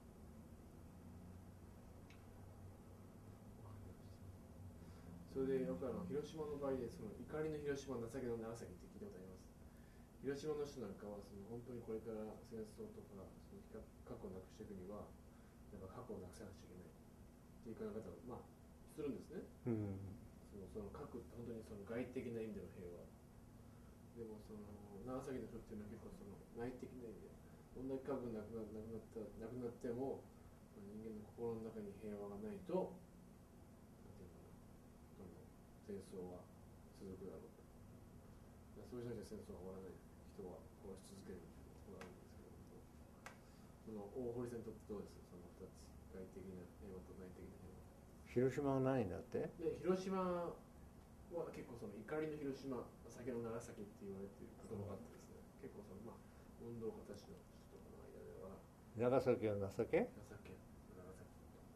それでよくあの広島の場合でその怒りの広島、情けの長崎って聞いたことあります。広島の人なんかはその本当にこれから戦争とかその過去をなくしていくにはなんか過去をなくさなくちゃいけないっていう考え方をまあするんですね。 うん、 そのその核って本当にその外的な意味での平和でも、その長崎の人っていうのは結構その内的な意味でどんだけ核がなくななくなったなくなっても人間の心の中に平和がないとなんていうのかな、戦争は続くだろうと。そういう人たちは戦争は終わらない、人は殺し続けるということがあるんですけども、その大堀さんにとってどうですか、そのふたつ、外的な平和と内的な平和。 広島は何になってで広島は結構その怒りの広島、酒の長崎って言われている言葉があってですね、結構そのまあ運動家たちの人とかの間では長崎は情け情け長崎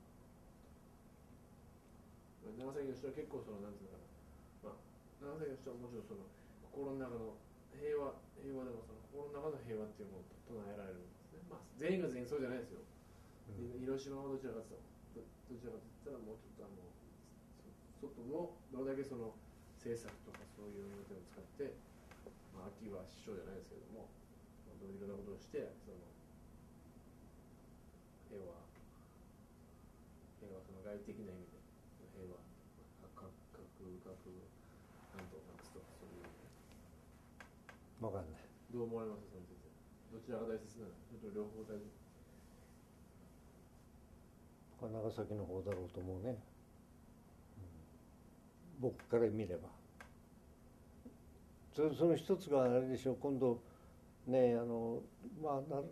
長崎の人は結構そのなんていうのかな、まあ長崎の人はもちろんその心の中の平和平和でもその心の中の平和っていうものを唱えられるんですね。まあ全員が全員そうじゃないですよ。うん、広島はどちらかというとどちらかといったらもうちょっとあの外のどれだけその政策とかそういう要点を使って、まあ、秋は市長じゃないですけども、まあ、どういうようなことをしてその平和平和その外的な意味で平和核核核なんとなくすとかそういう分かんない。 どう思われますその先生。どちらが大切なの？それと両方大事。 長崎の方だろうと思うね、うん、僕から見れば。そその一つがあれでしょう、今度ね、あのまあな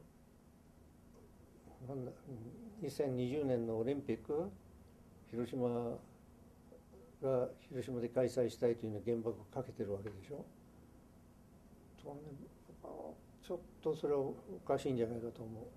なんだにせんにじゅうねんのオリンピック、広島が広島で開催したいというのに原爆をかけてるわけでしょ。ちょっとそれはおかしいんじゃないかと思う。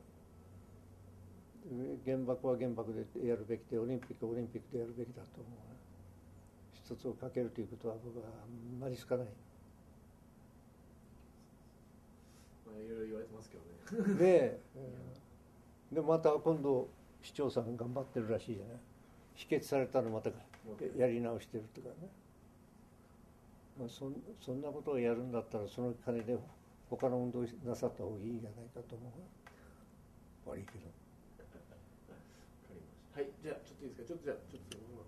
原爆は原爆でやるべきで、オリンピックはオリンピックでやるべきだと思う。一つをかけるということは僕はあんまり好かない。 まあ、いろいろ言われれてますけどね。 で、でまた今度市長さん頑張ってるらしいじゃない。否決されたのまたやり直してるとかね、まあ、そんそんなことをやるんだったらその金で他の運動なさった方がいいんじゃないかと思うが悪いけど。 はい、じゃあちょっといいですか。ちょっとじゃあちょっと